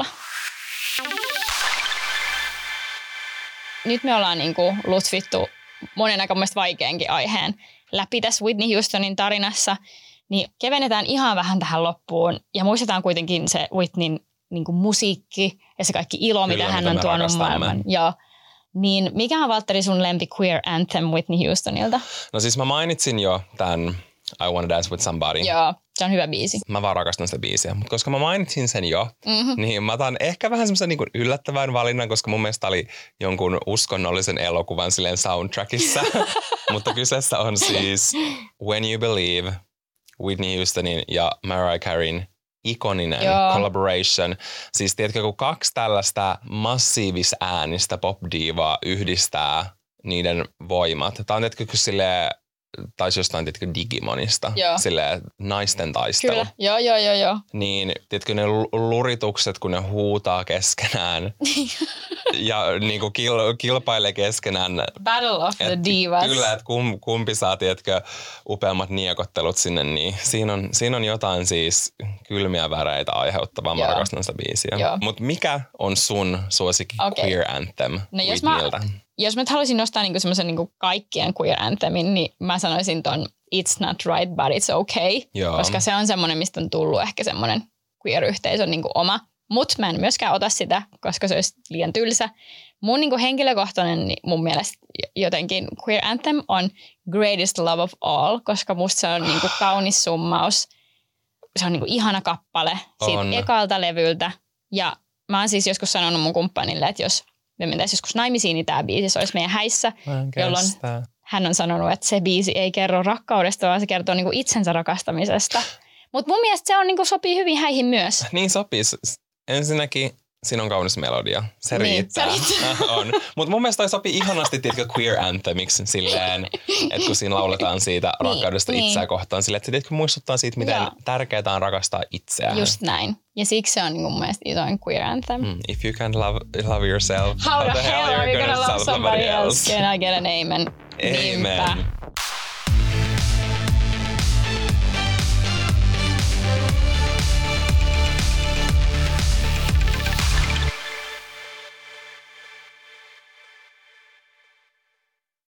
Nyt me ollaan niin kuin lutvittu monen aika mielestä vaikeankin aiheen läpi tässä Whitney Houstonin tarinassa, niin kevennetään ihan vähän tähän loppuun ja muistetaan kuitenkin se Whitneyn niin kuin musiikki ja se kaikki ilo, Kyllä, mitä hän on tuonut maailman. Ja, niin mikä on, Valtteri, sun lempi queer anthem Whitney Houstonilta?
No siis mä mainitsin jo tämän I Wanna Dance With Somebody.
Joo, se on hyvä biisi.
Mä vaan rakastan sitä biisiä, mutta koska mä mainitsin sen jo, mm-hmm. niin mä otan ehkä vähän semmoisen niin kuin yllättävän valinnan, koska mun mielestä oli jonkun uskonnollisen elokuvan silleen soundtrackissa. Mutta kyseessä on siis When You Believe, Whitney Houstonin ja Mariah Careyn ikoninen Joo. collaboration. Siis tiedätkö, kun kaksi tällaista massiivisäänistä pop-diivaa yhdistää niiden voimat. Tää on tiedätkö, kun silleen taisi jostain, tiedätkö, Digimonista, joo. silleen naisten taistelu.
Kyllä, joo, joo, joo, joo.
Niin, tiedätkö, ne luritukset, kun ne huutaa keskenään ja niin kuin kil, kilpailee keskenään.
Battle of et, the Divas.
Kyllä, että kum, kumpi saa, tiedätkö, upeammat niekottelut sinne, niin siinä on, siinä on jotain siis kylmiä väreitä aiheuttavaa. Mä rakastan sitä biisiä. Mutta mikä on sun suosikki okay. queer anthem
no,
Whitneyltä?
Jos mä nyt haluaisin nostaa niinku semmoisen niinku kaikkien queer anthemin, niin mä sanoisin ton It's Not Right, But It's Okay. Joo. Koska se on semmoinen, mistä on tullut ehkä semmoinen queer-yhteisön niinku oma. Mutta mä en myöskään ota sitä, koska se olisi liian tylsä. Mun niinku henkilökohtainen niin mun mielestä jotenkin queer anthem on Greatest Love of All, koska musta se on niinku kaunis summaus. Se on niinku ihana kappale siitä on. ekalta levyltä. Ja mä oon siis joskus sanonut mun kumppanille, että jos me mentäisiin joskus naimisiin, niin tämä biisi se olisi meidän häissä, jolloin hän on sanonut, että se biisi ei kerro rakkaudesta, vaan se kertoo niinku itsensä rakastamisesta. Mutta mun mielestä se on, niinku, sopii hyvin häihin myös.
Niin sopii. Ensinnäkin siinä on kaunis melodia. Se niin, riittää. on. Mutta mun mielestä toi sopii ihanasti, tiedätkö, queer anthemiksi silleen, että kun siinä lauletaan siitä niin, rakkaudesta niin. itseä kohtaan, silleen, että se tiedätkö, muistuttaa siitä, miten Joo. tärkeää on rakastaa itseään.
Just näin. Ja siksi se on niin mun mielestä isoin queer anthem.
Mm, if you can't love, love yourself,
how, how the hell, hell are you gonna, gonna love somebody else? else? Can I get an amen?
Amen. Niinpä.